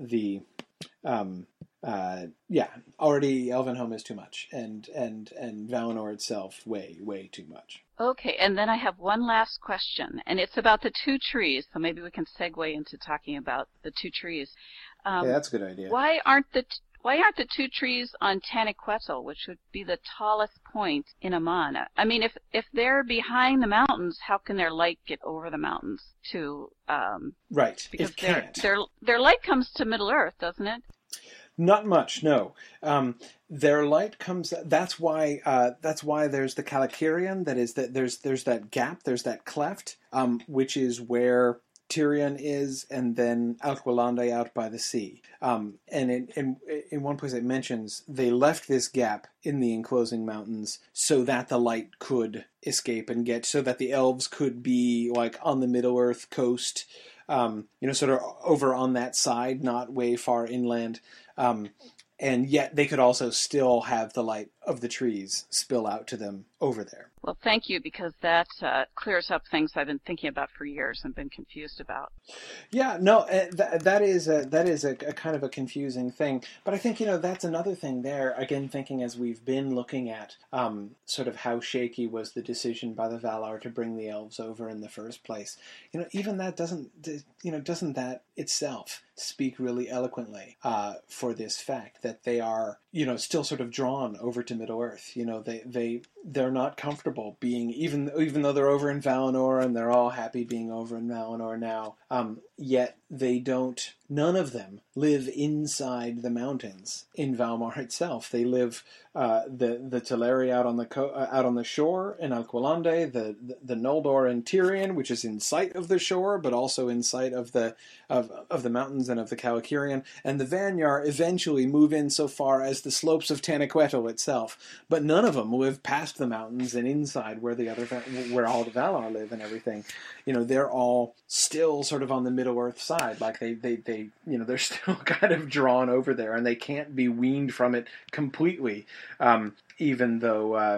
already Elvenhome is too much, and Valinor itself way too much. Okay, and then I have one last question, and it's about the two trees. So maybe we can segue into talking about the two trees. Yeah, that's a good idea. Why aren't the two trees on Taniquetil, which would be the tallest point in Aman? I mean, if they're behind the mountains, how can their light get over the mountains to? Right, because it can't. Their light comes to Middle Earth, doesn't it? Not much, no. Their light comes. That's why there's the Calicurion. That is that there's that gap. There's that cleft, which is where Tirion is, and then Alqualande out by the sea. And in one place it mentions they left this gap in the enclosing mountains so that the light could escape and get, so that the elves could be like on the Middle Earth coast, sort of over on that side, not way far inland. And yet they could also still have the light of the trees spill out to them over there. Well, thank you, because that clears up things I've been thinking about for years and been confused about. Yeah, no, that is a kind of a confusing thing. But I think, that's another thing there, again, thinking as we've been looking at sort of how shaky was the decision by the Valar to bring the elves over in the first place. Even that doesn't that itself speak really eloquently for this fact that they are, still sort of drawn over to Middle Earth. they're not comfortable being, even though they're over in Valinor and they're all happy being over in Valinor now, yet they don't, none of them live inside the mountains in Valmar itself. They live, the Teleri out on the shore in Alquilande, the Noldor in Tirion, which is in sight of the shore, but also in sight of the mountains and of the Calakirion, and the Vanyar eventually move in so far as the slopes of Tanaquetil itself, but none of them live past the mountains and inside where where all the Valar live and everything. They're all still sort of on the Middle-earth side, like they they're still kind of drawn over there, and they can't be weaned from it completely, even though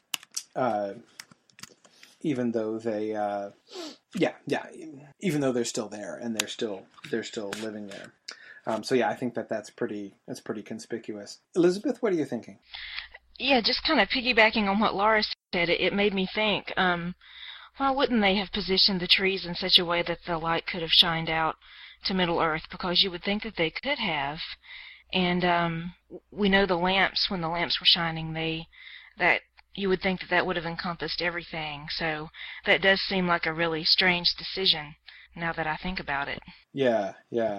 they even though they're still there and they're still living there. I think that's pretty conspicuous. Elizabeth, what are you thinking? Yeah, just kind of piggybacking on what Laura said, it made me think, why wouldn't they have positioned the trees in such a way that the light could have shined out to Middle-earth? Because you would think that they could have. And we know the lamps, when the lamps were shining, that you would think that would have encompassed everything. So that does seem like a really strange decision now that I think about it. Yeah.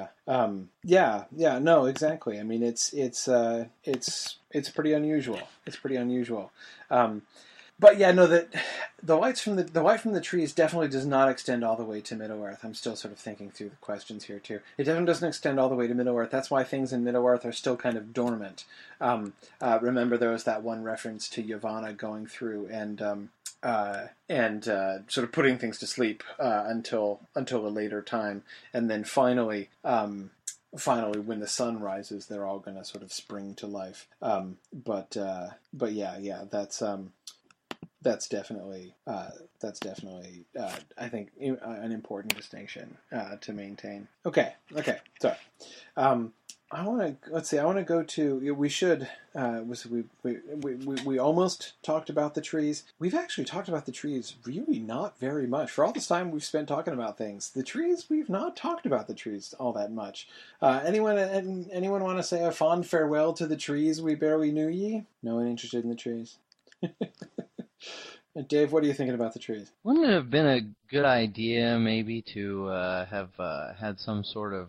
No, exactly. I mean, it's pretty unusual. It's pretty unusual. But yeah, no, the light from the trees definitely does not extend all the way to Middle-earth. I'm still sort of thinking through the questions here too. It definitely doesn't extend all the way to Middle-earth. That's why things in Middle-earth are still kind of dormant. Remember, there was that one reference to Yavanna going through and sort of putting things to sleep until a later time, and then finally, when the sun rises, they're all going to sort of spring to life. But yeah, that's definitely I think an important distinction to maintain. Okay, sorry. I want to go to. We should. We almost talked about the trees. We've actually talked about the trees really not very much. For all this time we've spent talking about things, the trees, we've not talked about the trees all that much. Anyone want to say a fond farewell to the trees we barely knew ye? No one interested in the trees. Dave, what are you thinking about the trees? Wouldn't it have been a good idea maybe to have had some sort of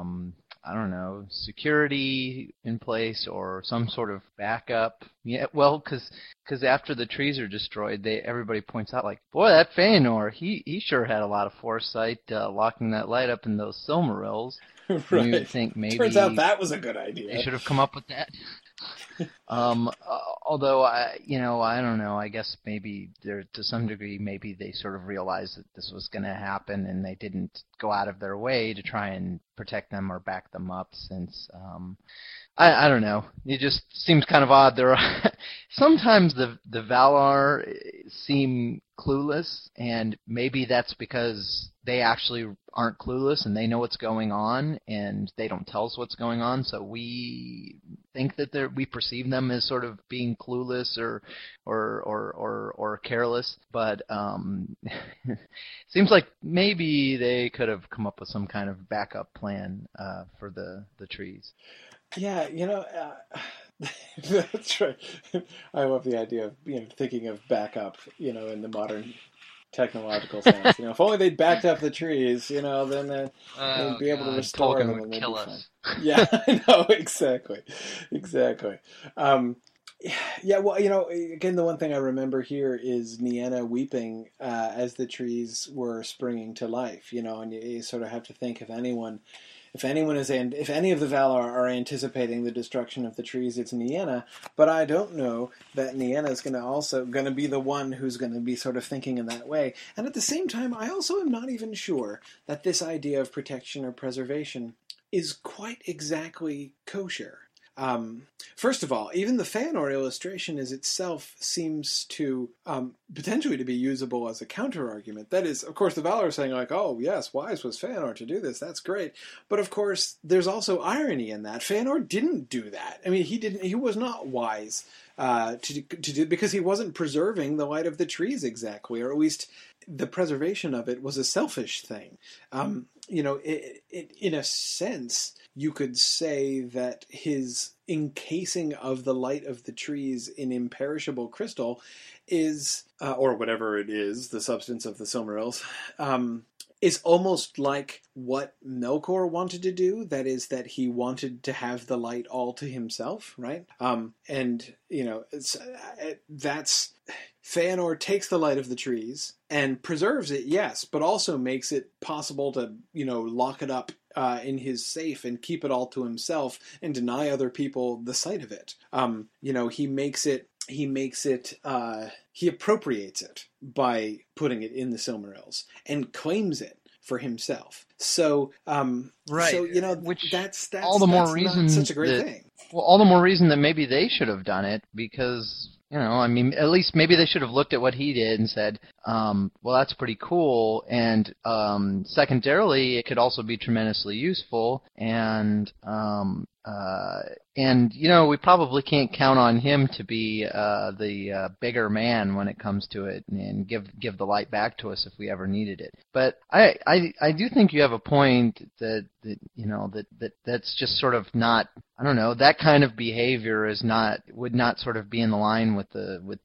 security in place or some sort of backup? Yeah, well, because after the trees are destroyed, everybody points out, like, boy, that Feanor, he sure had a lot of foresight locking that light up in those Silmarils. Right. You would think maybe turns out that was a good idea. They should have come up with that. Although I don't know. I guess maybe to some degree, maybe they sort of realized that this was going to happen, and they didn't go out of their way to try and protect them or back them up. Since I don't know. It just seems kind of odd. There are sometimes the Valar seem clueless, and maybe that's because they actually aren't clueless and they know what's going on, and they don't tell us what's going on. So we think that we perceive them as sort of being clueless or careless. But seems like maybe they could have come up with some kind of backup plan for the trees. Yeah, that's right. I love the idea of thinking of backup, in the modern technological sense. If only they'd backed up the trees, then they'd be able to restore Tolkien them. would kill us. Yeah, I know, exactly. Yeah, well, again, the one thing I remember here is Nienna weeping as the trees were springing to life, and you sort of have to think if any of the Valar are anticipating the destruction of the trees, it's Nienna. But I don't know that Nienna is going to be the one who's going to be sort of thinking in that way. And at the same time, I also am not even sure that this idea of protection or preservation is quite exactly kosher. First of all, even the Feanor illustration as itself seems to potentially to be usable as a counter-argument. That is, of course, the Valar are saying, like, oh, yes, wise was Feanor to do this, that's great. But, of course, there's also irony in that. Feanor didn't do that. I mean, he was not wise to do, because he wasn't preserving the light of the trees exactly, or at least the preservation of it was a selfish thing. In a sense, you could say that his encasing of the light of the trees in imperishable crystal is, or whatever it is, the substance of the Silmarils, is almost like what Melkor wanted to do. That is, that he wanted to have the light all to himself, right? And, that's... Feanor takes the light of the trees and preserves it, yes, but also makes it possible to, lock it up in his safe and keep it all to himself and deny other people the sight of it. He appropriates it by putting it in the Silmarils and claims it for himself. So, right. So, which that's all the more reason not such a great thing. Well, all the more reason that maybe they should have done it, because, at least maybe they should have looked at what he did and said, well, that's pretty cool, and secondarily, it could also be tremendously useful, and we probably can't count on him to be the bigger man when it comes to it, and give the light back to us if we ever needed it. But I do think you have a point that's just sort of not. I don't know. That kind of behavior would not sort of be in the line with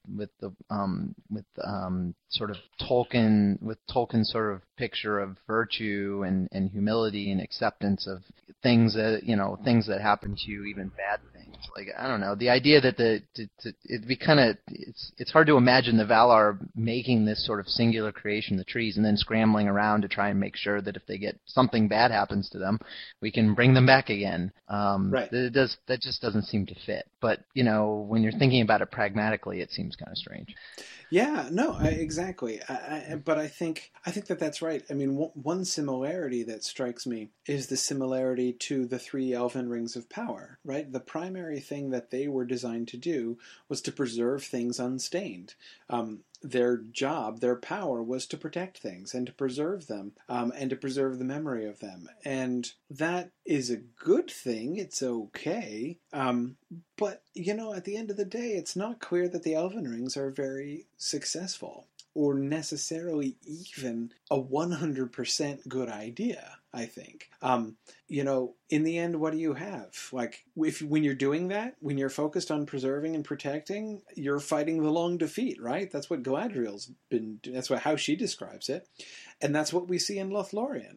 sort of Tolkien's sort of picture of virtue and humility and acceptance of things that happen to you, even bad things. Like, I don't know, the idea that it'd be kind of, it's hard to imagine the Valar making this sort of singular creation, the trees, and then scrambling around to try and make sure that if they get something bad happens to them, we can bring them back again. Right. That just doesn't seem to fit. But, when you're thinking about it pragmatically, it seems kind of strange. Yeah, no, exactly. But I think that that's right. I mean, one similarity that strikes me is the similarity to the 3 elven rings of power, right? The primary thing that they were designed to do was to preserve things unstained. Their job, their power, was to protect things and to preserve them, and to preserve the memory of them. And that is a good thing. It's okay. But, at the end of the day, it's not clear that the Elven Rings are very successful or necessarily even a 100% good idea, I think. In the end, what do you have? Like, when you're doing that, when you're focused on preserving and protecting, you're fighting the long defeat, right? That's what Galadriel's been doing. That's how she describes it. And that's what we see in Lothlorien.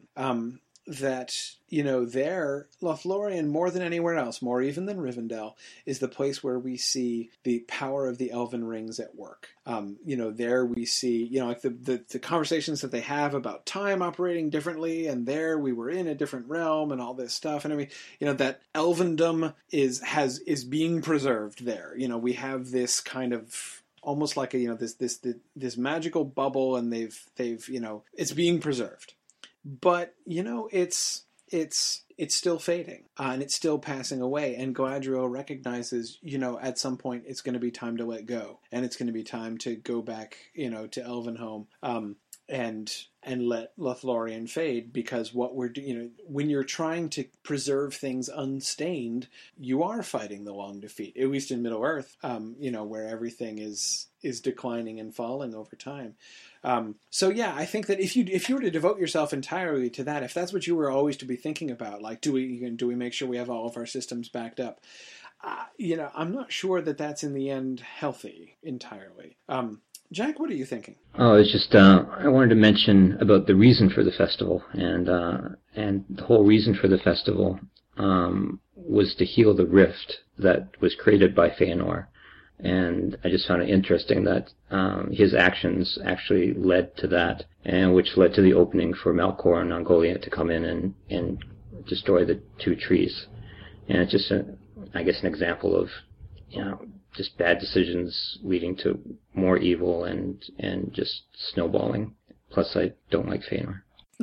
There, Lothlorien, more than anywhere else, more even than Rivendell, is the place where we see the power of the Elven Rings at work. There we see, like the conversations that they have about time operating differently, and there we were in a different realm and all this stuff. And I mean, that Elvendom is being preserved there. We have this kind of almost like this magical bubble, and they've it's being preserved. But, it's still fading, and it's still passing away, and Galadriel recognizes, at some point it's going to be time to let go, and it's going to be time to go back, to Elvenhome, and let Lothlorien fade, because what we're doing, when you're trying to preserve things unstained, you are fighting the long defeat, at least in Middle-earth, where everything is declining and falling over time. So yeah, I think that if you were to devote yourself entirely to that, if that's what you were always to be thinking about, like, do we make sure we have all of our systems backed up? I'm not sure that that's in the end healthy entirely. Jack, what are you thinking? Oh, it's just I wanted to mention about the reason for the festival, and the whole reason for the festival was to heal the rift that was created by Feanor. And I just found it interesting that his actions actually led to that, and which led to the opening for Melkor and Ungoliant to come in and destroy the 2 trees. And it's just, I guess, an example of, just bad decisions leading to more evil and just snowballing. Plus, I don't like Feanor.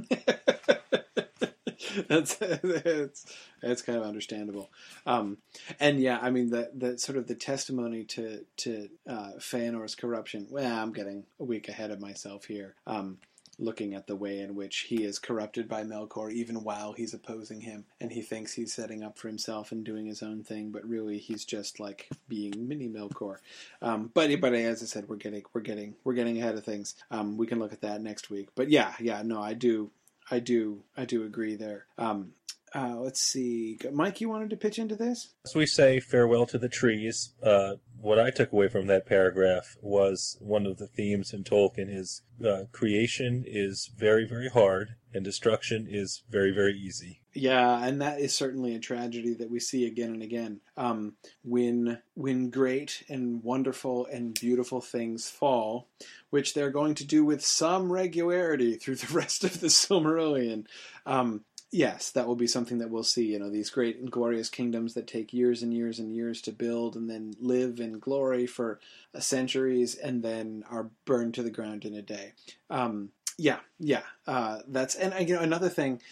That's kind of understandable, and yeah, I mean the sort of the testimony to Feanor's corruption. Well, I'm getting a week ahead of myself here. Looking at the way in which he is corrupted by Melkor, even while he's opposing him, and he thinks he's setting up for himself and doing his own thing, but really he's just like being mini Melkor. But as I said, we're getting ahead of things. We can look at that next week. But yeah, no, I do agree there. let's see. Mike, you wanted to pitch into this? As we say farewell to the trees, what I took away from that paragraph was one of the themes in Tolkien is creation is very, very hard and destruction is very, very easy. Yeah, and that is certainly a tragedy that we see again and again. When great and wonderful and beautiful things fall, which they're going to do with some regularity through the rest of the Silmarillion, yes, that will be something that we'll see. These great and glorious kingdoms that take years and years and years to build and then live in glory for centuries and then are burned to the ground in a day. That's another thing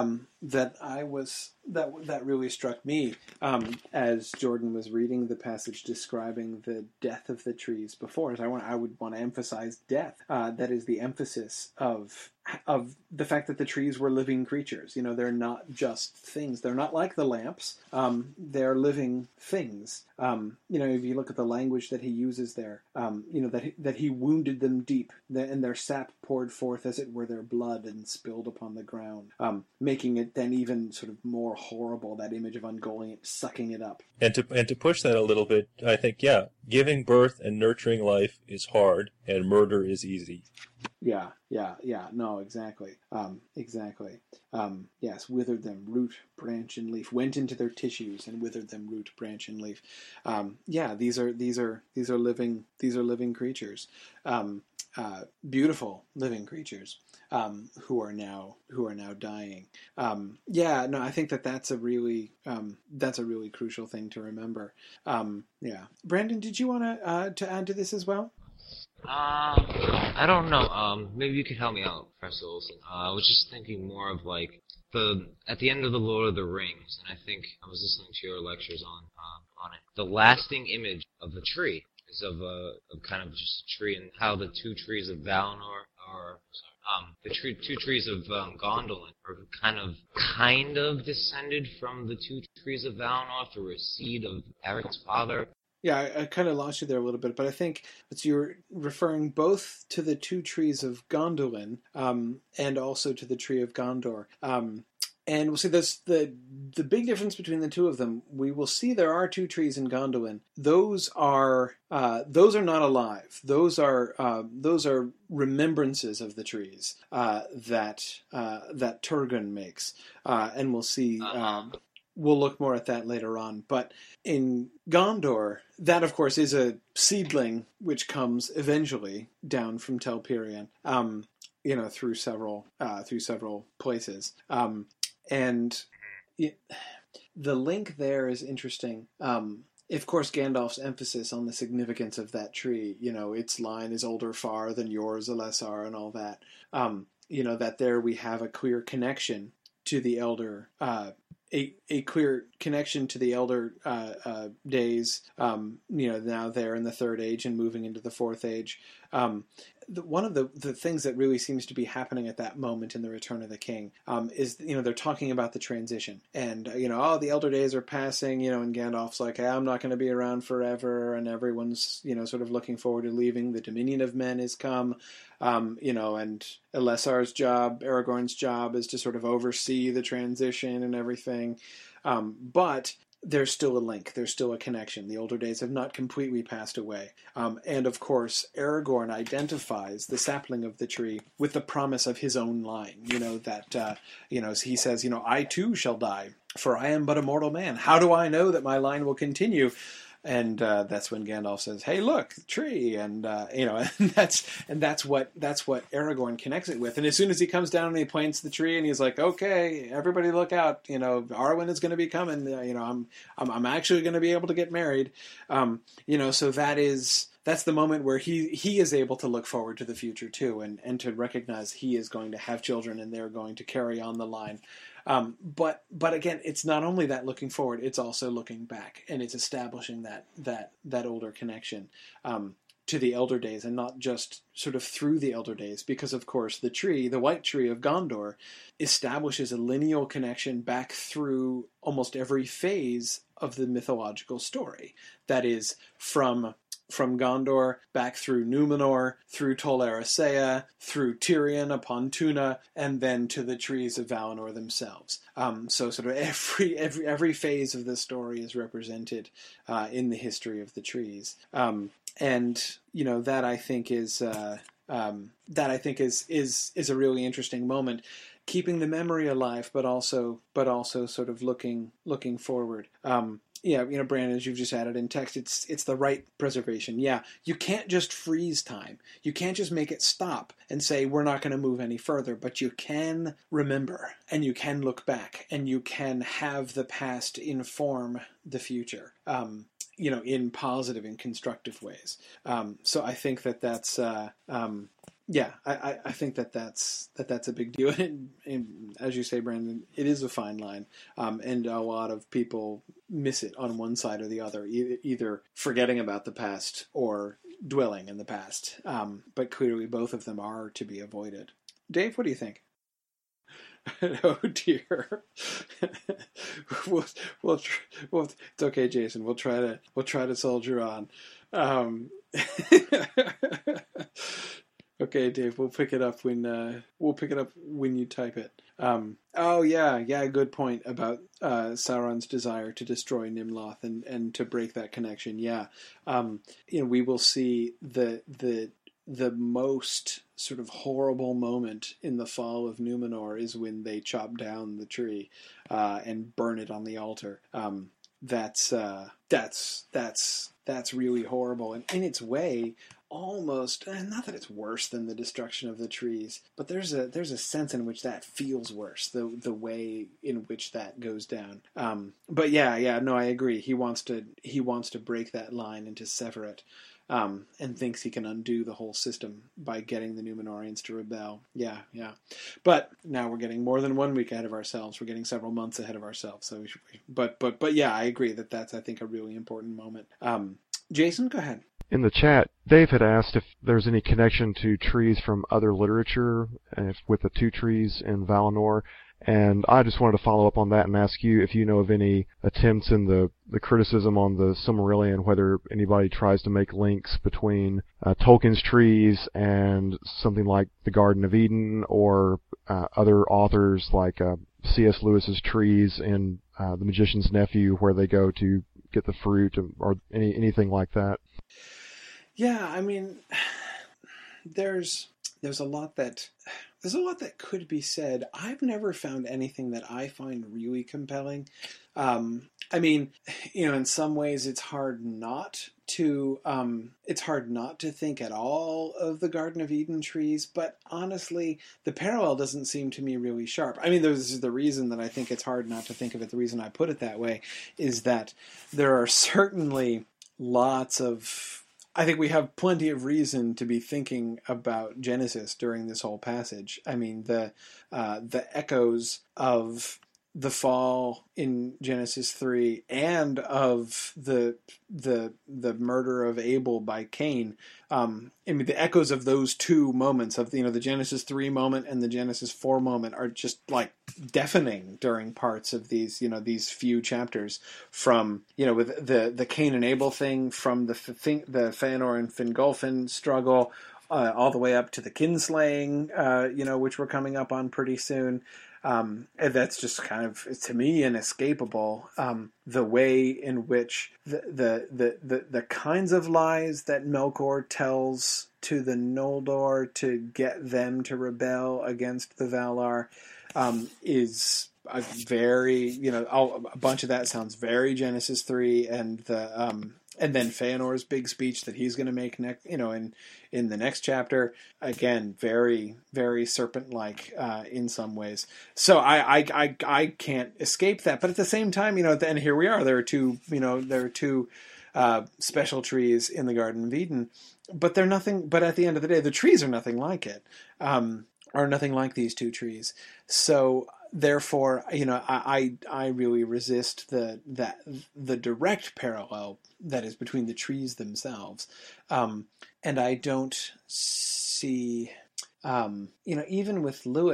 that really struck me as Jordan was reading the passage describing the death of the trees before. I would want to emphasize death. That is the emphasis of the fact that the trees were living creatures. They're not just things. They're not like the lamps. They're living things. If you look at the language that he uses there, that he wounded them deep, and their sap poured forth as it were their blood and spilled upon the ground, making it then even sort of more horrible, that image of Ungoliant sucking it up. And to push that a little bit, I think, giving birth and nurturing life is hard, and murder is easy. Yeah. No, exactly. Yes, withered them, root, branch, and leaf. Went into their tissues and withered them, root, branch, and leaf. These are living creatures. Beautiful living creatures. Who are now dying. I think that's a really crucial thing to remember. Brandon, did you want to add to this as well? I don't know. Maybe you could help me out, Professor Olson. I was just thinking more of at the end of the Lord of the Rings, and I think I was listening to your lectures on it. The lasting image of the tree is of kind of just a tree, and how the two trees of Valinor are. Two trees of Gondolin are kind of descended from the two trees of Valinor through a seed of Eric's father. Yeah, I kind of lost you there a little bit, but I think that you're referring both to the two trees of Gondolin and also to the tree of Gondor. And we'll see that's the big difference between the two of them. We will see there are two trees in Gondolin. Those are not alive. Those are remembrances of the trees that Turgon makes, and we'll see. We'll look more at that later on. But in Gondor, that of course is a seedling which comes eventually down from Telperion, through several places. And the link there is interesting. Of course, Gandalf's emphasis on the significance of that tree, its line is older far than yours, Elessar, and all that. That there we have a clear connection to the elder, a clear connection to the elder days, now there in the Third Age and moving into the Fourth Age. One of the things that really seems to be happening at that moment in the Return of the King is, they're talking about the transition. And, the elder days are passing, and Gandalf's like, hey, I'm not going to be around forever, and everyone's, sort of looking forward to leaving. The Dominion of Men has come, and Elessar's job, Aragorn's job is to sort of oversee the transition and everything. But there's still a link. There's still a connection. The older days have not completely passed away. And of course, Aragorn identifies the sapling of the tree with the promise of his own line. He says, I too shall die, for I am but a mortal man. How do I know that my line will continue? And that's when Gandalf says, "Hey, look, tree," and that's what Aragorn connects it with. And as soon as he comes down and he points the tree, and he's like, "Okay, everybody, look out! Arwen is going to be coming. I'm actually going to be able to get married." So that's the moment where he is able to look forward to the future too, and to recognize he is going to have children, and they're going to carry on the line. But again, it's not only that looking forward; it's also looking back, and it's establishing that older connection to the elder days, and not just sort of through the elder days, because of course the white tree of Gondor, establishes a lineal connection back through almost every phase of the mythological story. That is, from Gondor, back through Numenor, through Tol Eressëa, through Tirion upon Tuna, and then to the trees of Valinor themselves. So sort of every phase of the story is represented in the history of the trees. And that I think is is a really interesting moment, keeping the memory alive, but also sort of looking forward. Brandon, as you've just added in text, it's the right preservation. Yeah, you can't just freeze time. You can't just make it stop and say we're not going to move any further, but you can remember and you can look back and you can have the past inform the future. In positive and constructive ways. So I think that's I think that's a big deal. And as you say, Brandon, it is a fine line, and a lot of people miss it on one side or the other, either forgetting about the past or dwelling in the past. But clearly, both of them are to be avoided. Dave, what do you think? Oh dear. We'll it's okay, Jason. We'll try to soldier on. Okay, Dave. We'll pick it up when you type it. Good point about Sauron's desire to destroy Nimloth and to break that connection. Yeah, we will see the most sort of horrible moment in the fall of Numenor is when they chop down the tree and burn it on the altar. That's really horrible, and in its way, almost not that it's worse than the destruction of the trees, but there's a sense in which that feels worse, the way in which that goes down. But I agree. He wants to break that line and to sever it. And thinks he can undo the whole system by getting the Numenorians to rebel. Yeah. But now we're getting more than 1 week ahead of ourselves. We're getting several months ahead of ourselves. So but I agree that's, I think, a really important moment. Jason, go ahead. In the chat, Dave had asked if there's any connection to trees from other literature with the two trees in Valinor. And I just wanted to follow up on that and ask you if you know of any attempts in the criticism on the Silmarillion, whether anybody tries to make links between Tolkien's trees and something like the Garden of Eden, or other authors like C.S. Lewis's trees in The Magician's Nephew, where they go to get the fruit, or anything like that. Yeah, I mean, there's a lot that could be said. I've never found anything that I find really compelling. I mean, in some ways it's hard not to think at all of the Garden of Eden trees, but honestly, the parallel doesn't seem to me really sharp. I mean, this is the reason that I think it's hard not to think of it. The reason I put it that way is that there are certainly I think we have plenty of reason to be thinking about Genesis during this whole passage. I mean, the echoes of the fall in Genesis 3 and of the murder of Abel by Cain. I mean, the echoes of those two moments, of the Genesis 3 moment and the Genesis 4 moment, are just like deafening during parts of these few chapters. From with the Cain and Abel thing, from the Fëanor and Fingolfin struggle, all the way up to the kinslaying, which we're coming up on pretty soon. And that's just kind of, to me, inescapable. The way in which the kinds of lies that Melkor tells to the Noldor to get them to rebel against the Valar is a very, a bunch of that sounds very Genesis 3, and then Feanor's big speech that he's going to make next, in the next chapter, again, very, very serpent-like in some ways. So I can't escape that. But at the same time, and here we are. There are two special trees in the Garden of Eden, but they're nothing. But at the end of the day, the trees are nothing like it, are nothing like these two trees. So therefore, I really resist the direct parallel that is between the trees themselves, and I don't see, even with Lewis,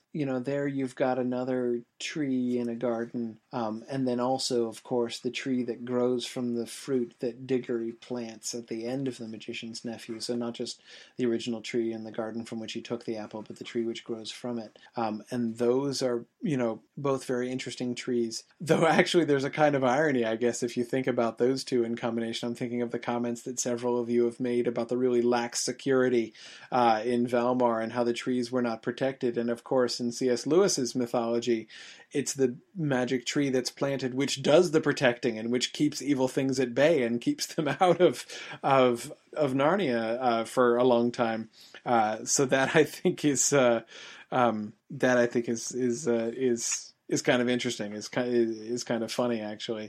there you've got another tree in a garden, and then also, of course, the tree that grows from the fruit that Diggory plants at the end of The Magician's Nephew. So not just the original tree in the garden from which he took the apple, but the tree which grows from it. And those are, both very interesting trees. Though actually there's a kind of irony, I guess, if you think about those two in combination. I'm thinking of the comments that several of you have made about the really lax security in Valmar and how the trees were not protected. And of course, in C.S. Lewis's mythology, it's the magic tree that's planted which does the protecting and which keeps evil things at bay and keeps them out of Narnia for a long time. So that I think is kind of interesting. Is kind of funny, actually.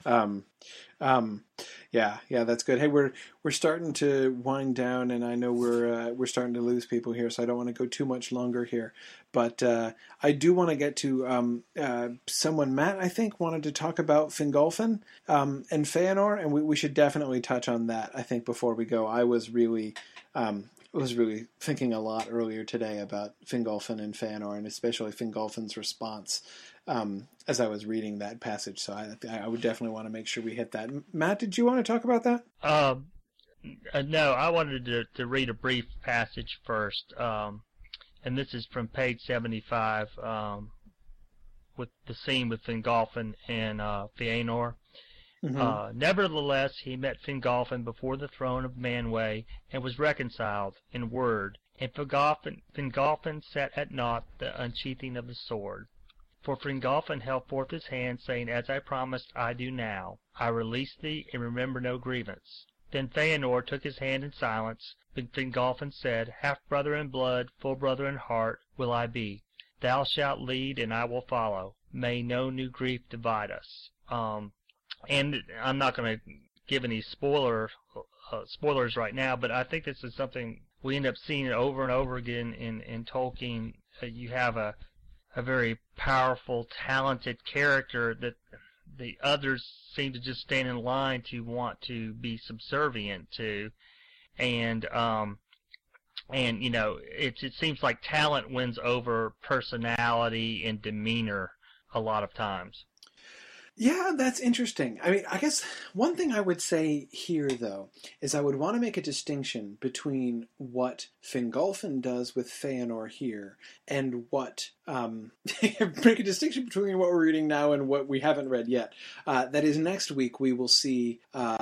Yeah, that's good. Hey, we're starting to wind down, and I know we're starting to lose people here, so I don't want to go too much longer here. But I do want to get to someone. Matt, I think, wanted to talk about Fingolfin and Feanor, and we should definitely touch on that. I think before we go, I was really thinking a lot earlier today about Fingolfin and Feanor, and especially Fingolfin's response as I was reading that passage. So I would definitely want to make sure we hit that. Matt, did you want to talk about that? No, I wanted to read a brief passage first, and this is from page 75, with the scene with Fingolfin and Feanor. Mm-hmm. Nevertheless, he met Fingolfin before the throne of Manwë and was reconciled in word, and Fingolfin set at naught the unsheathing of the sword. For Fingolfin held forth his hand, saying, As I promised, I do now. I release thee, and remember no grievance. Then Feanor took his hand in silence, but Fingolfin said, Half-brother in blood, full brother in heart, will I be. Thou shalt lead, and I will follow. May no new grief divide us. And I'm not going to give any spoilers right now, but I think this is something we end up seeing over and over again in Tolkien. You have a very powerful, talented character that the others seem to just stand in line to want to be subservient to, and it seems like talent wins over personality and demeanor a lot of times. Yeah, that's interesting. I mean, I guess one thing I would say here, though, is I would want to make a distinction between what Fingolfin does with Feanor here and what make a distinction between what we're reading now and what we haven't read yet. That is, next week we will see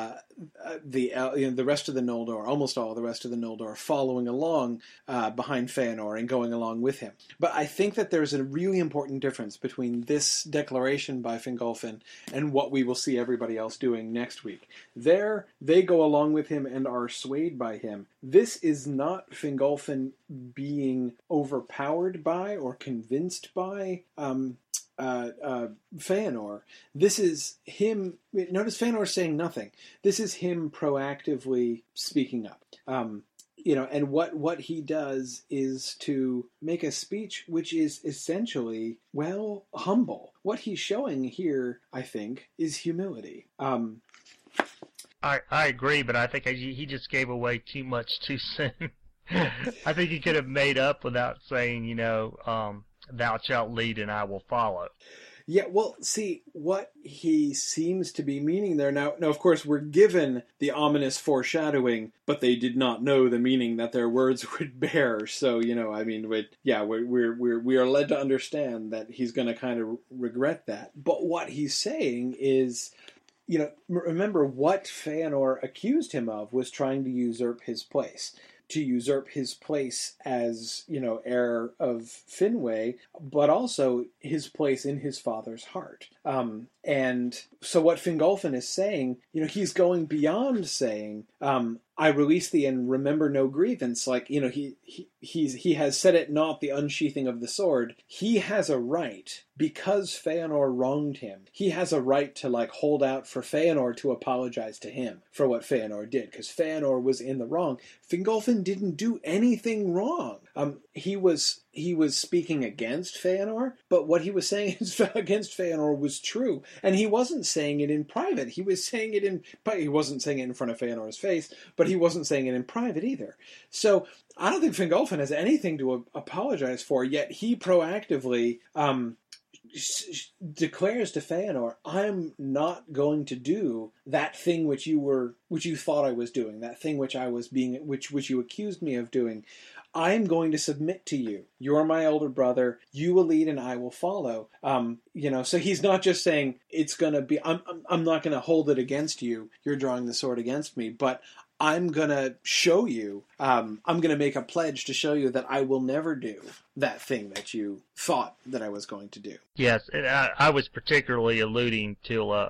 the rest of the Noldor, almost all the rest of the Noldor, following along behind Feanor and going along with him. But I think that there's a really important difference between this declaration by Fingolfin and what we will see everybody else doing next week. There, they go along with him and are swayed by him. This is not Fingolfin being overpowered by or convinced by Feanor. This is him. Notice Feanor saying nothing. This is him proactively speaking up. And what he does is to make a speech which is essentially, humble. What he's showing here, I think, is humility. I agree, but I think he just gave away too much too soon. I think he could have made up without saying, thou shalt lead and I will follow. Yeah, well, see, what he seems to be meaning there now, of course, we're given the ominous foreshadowing, but they did not know the meaning that their words would bear. So, we are led to understand that he's going to kind of regret that. But what he's saying is, remember what Feanor accused him of was trying to usurp his place. To usurp his place as, heir of Finwë, but also his place in his father's heart. And so what Fingolfin is saying, he's going beyond saying, I release thee and remember no grievance. Like, he has said it not, the unsheathing of the sword. He has a right, because Feanor wronged him, he has a right to, hold out for Feanor to apologize to him for what Feanor did, because Feanor was in the wrong. Fingolfin didn't do anything wrong. He was speaking against Feanor, but what he was saying against Feanor was true, and he wasn't saying it in private. He was saying it he wasn't saying it in front of Feanor's face, but he wasn't saying it in private either. So I don't think Fingolfin has anything to apologize for, yet he proactively declares to Feanor, I'm not going to do that thing which you thought I was doing, that thing which you accused me of doing. I am going to submit to you. You are my elder brother. You will lead and I will follow. So he's not just saying it's going to be, I'm not going to hold it against you. You're drawing the sword against me, but I'm going to show you, I'm going to make a pledge to show you that I will never do that thing that you thought that I was going to do. Yes, and I was particularly alluding to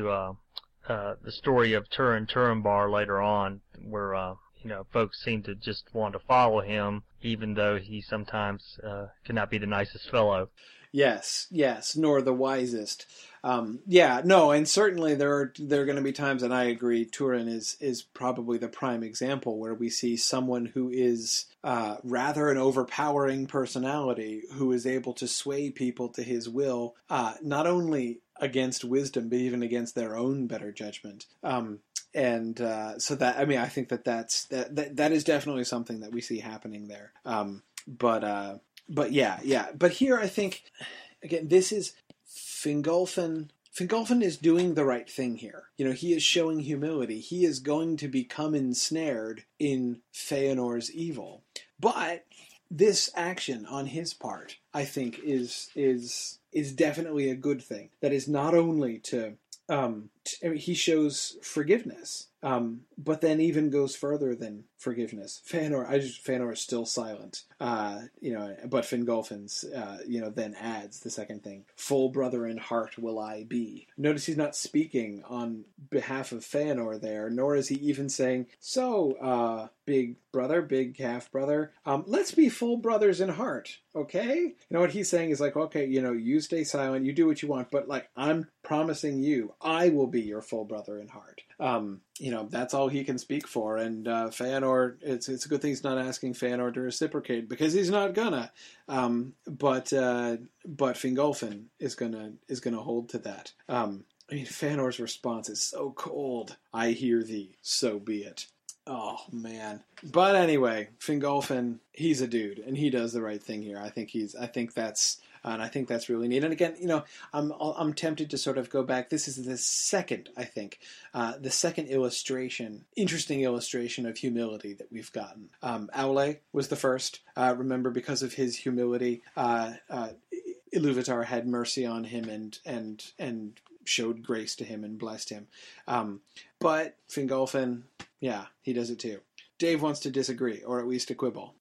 the story of Turin Turambar later on, where folks seem to just want to follow him, even though he sometimes cannot be the nicest fellow. Yes, nor the wisest. And certainly there are going to be times, and I agree, Turin is probably the prime example where we see someone who is rather an overpowering personality, who is able to sway people to his will, not only against wisdom, but even against their own better judgment. So that, I think that is definitely something that we see happening there. But here I think, again, this is Fingolfin. Fingolfin is doing the right thing here. He is showing humility. He is going to become ensnared in Feanor's evil. But this action on his part, I think, is definitely a good thing. That is not only to he shows forgiveness, but then even goes further than forgiveness. Feanor is still silent, but Fingolfin's, then adds the second thing: "Full brother in heart will I be." Notice he's not speaking on behalf of Feanor there, nor is he even saying, "So, big brother, big half brother, let's be full brothers in heart, okay?" What he's saying is like, okay, you stay silent, you do what you want, but I'm promising you, I will be your full brother in heart. That's all he can speak for, and Feanor, it's a good thing he's not asking Feanor to reciprocate, because he's not gonna. But Fingolfin is gonna hold to that. Feanor's response is so cold. "I hear thee, so be it." Oh man! But anyway, Fingolfin, he's a dude, and he does the right thing here. I think that's really neat. And again, I'm tempted to sort of go back. This is the second interesting illustration of humility that we've gotten. Aule was the first. Remember, because of his humility, Iluvatar had mercy on him and showed grace to him and blessed him. But Fingolfin, yeah, he does it too. Dave wants to disagree, or at least to quibble.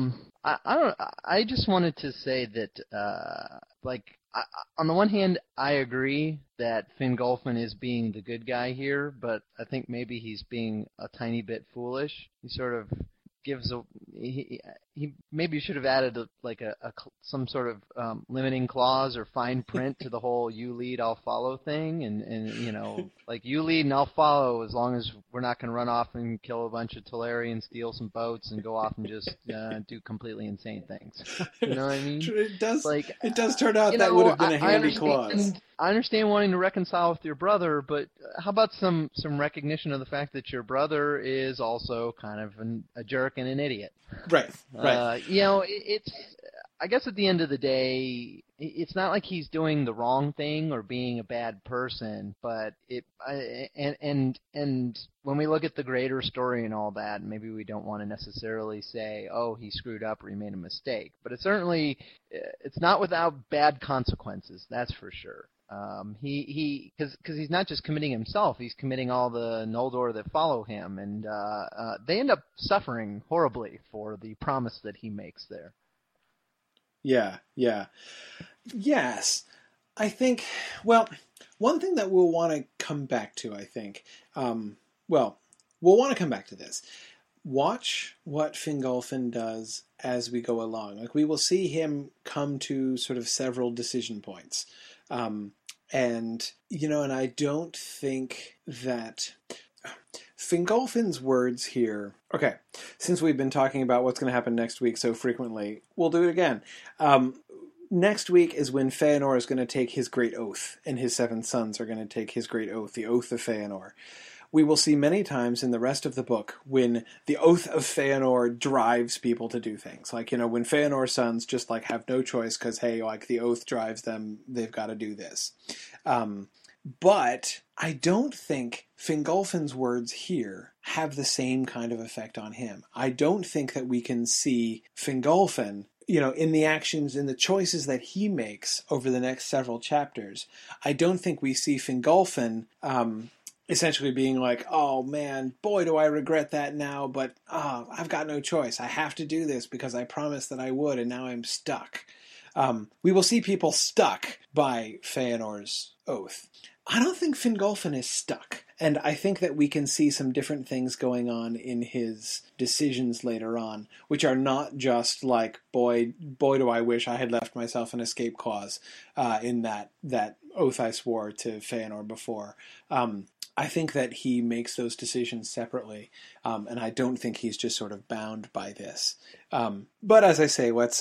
I just wanted to say that, on the one hand, I agree that Fingolfin is being the good guy here, but I think maybe he's being a tiny bit foolish. He sort of gives he maybe should have added some sort of limiting clause or fine print to the whole "you lead, I'll follow" thing, and you lead and I'll follow as long as we're not going to run off and kill a bunch of Telarians, steal some boats, and go off and just do completely insane things. You know what I mean? It does turn out that would have been a handy clause. I understand wanting to reconcile with your brother, but how about some recognition of the fact that your brother is also kind of a jerk and an idiot? Right. It's. I guess at the end of the day, it's not like he's doing the wrong thing or being a bad person, but and when we look at the greater story and all that, maybe we don't want to necessarily say, oh, he screwed up or he made a mistake, but it's not without bad consequences, that's for sure. Because he's not just committing himself, he's committing all the Noldor that follow him, and they end up suffering horribly for the promise that he makes there. Yeah. Yes. I think, one thing that we'll want to come back to, I think, we'll want to come back to this. Watch what Fingolfin does as we go along. We will see him come to sort of several decision points. And I don't think that, Fingolfin's words here. Okay, since we've been talking about what's going to happen next week so frequently, we'll do it again. Next week is when Feanor is going to take his great oath, and his 7 sons are going to take his great oath, the Oath of Feanor. We will see many times in the rest of the book when the Oath of Feanor drives people to do things. Like, when Feanor's sons just, have no choice because, hey, the Oath drives them, they've got to do this. But I don't think Fingolfin's words here have the same kind of effect on him. I don't think that we can see Fingolfin, in the actions, in the choices that he makes over the next several chapters. I don't think we see Fingolfin essentially being like, oh man, boy, do I regret that now, but I've got no choice. I have to do this because I promised that I would, and now I'm stuck. We will see people stuck by Feanor's oath. I don't think Fingolfin is stuck, and I think that we can see some different things going on in his decisions later on, which are not just like, boy, do I wish I had left myself an escape clause in that oath I swore to Feanor before. I think that he makes those decisions separately, and I don't think he's just sort of bound by this. But as I say, let's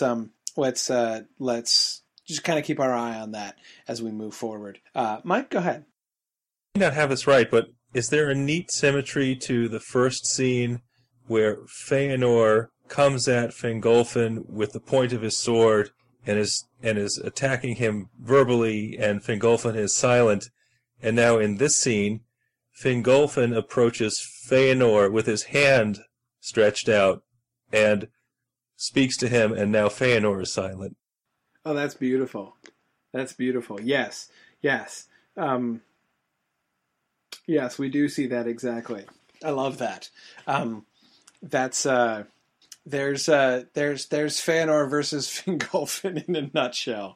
just kind of keep our eye on that as we move forward. Mike, go ahead. I may not have this right, but is there a neat symmetry to the first scene where Feanor comes at Fingolfin with the point of his sword and is attacking him verbally, and Fingolfin is silent? And now in this scene, Fingolfin approaches Feanor with his hand stretched out and speaks to him, and now Feanor is silent. Oh, that's beautiful. That's beautiful. Yes. Yes, we do see that exactly. I love that. There's Feanor versus Fingolfin in a nutshell.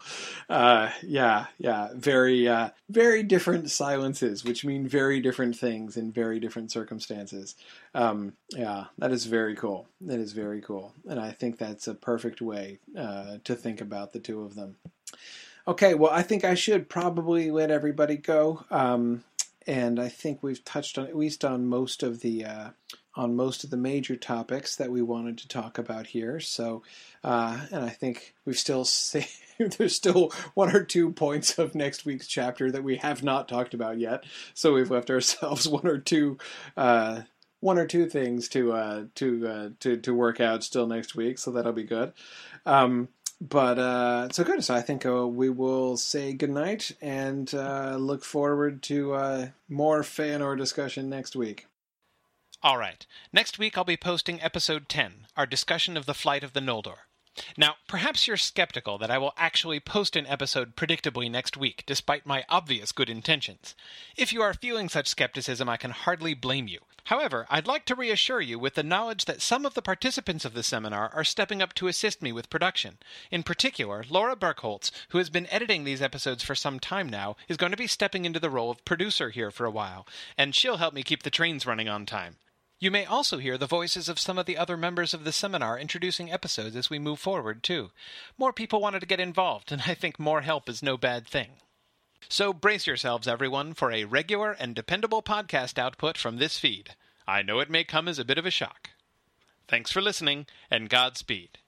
Very different silences, which mean very different things in very different circumstances. That is very cool. That is very cool. And I think that's a perfect way to think about the two of them. Okay, well, I think I should probably let everybody go. And I think we've touched on, at least on most of the major topics that we wanted to talk about here. So, and I think we've still there's still 1 or 2 points of next week's chapter that we have not talked about yet. So we've left ourselves 1 or 2 things to work out still next week. So that'll be good. So good. So I think we will say goodnight and look forward to more Feanor discussion next week. All right. Next week I'll be posting episode 10, our discussion of the flight of the Noldor. Now, perhaps you're skeptical that I will actually post an episode predictably next week, despite my obvious good intentions. If you are feeling such skepticism, I can hardly blame you. However, I'd like to reassure you with the knowledge that some of the participants of the seminar are stepping up to assist me with production. In particular, Laura Burkholtz, who has been editing these episodes for some time now, is going to be stepping into the role of producer here for a while, and she'll help me keep the trains running on time. You may also hear the voices of some of the other members of the seminar introducing episodes as we move forward, too. More people wanted to get involved, and I think more help is no bad thing. So brace yourselves, everyone, for a regular and dependable podcast output from this feed. I know it may come as a bit of a shock. Thanks for listening, and Godspeed.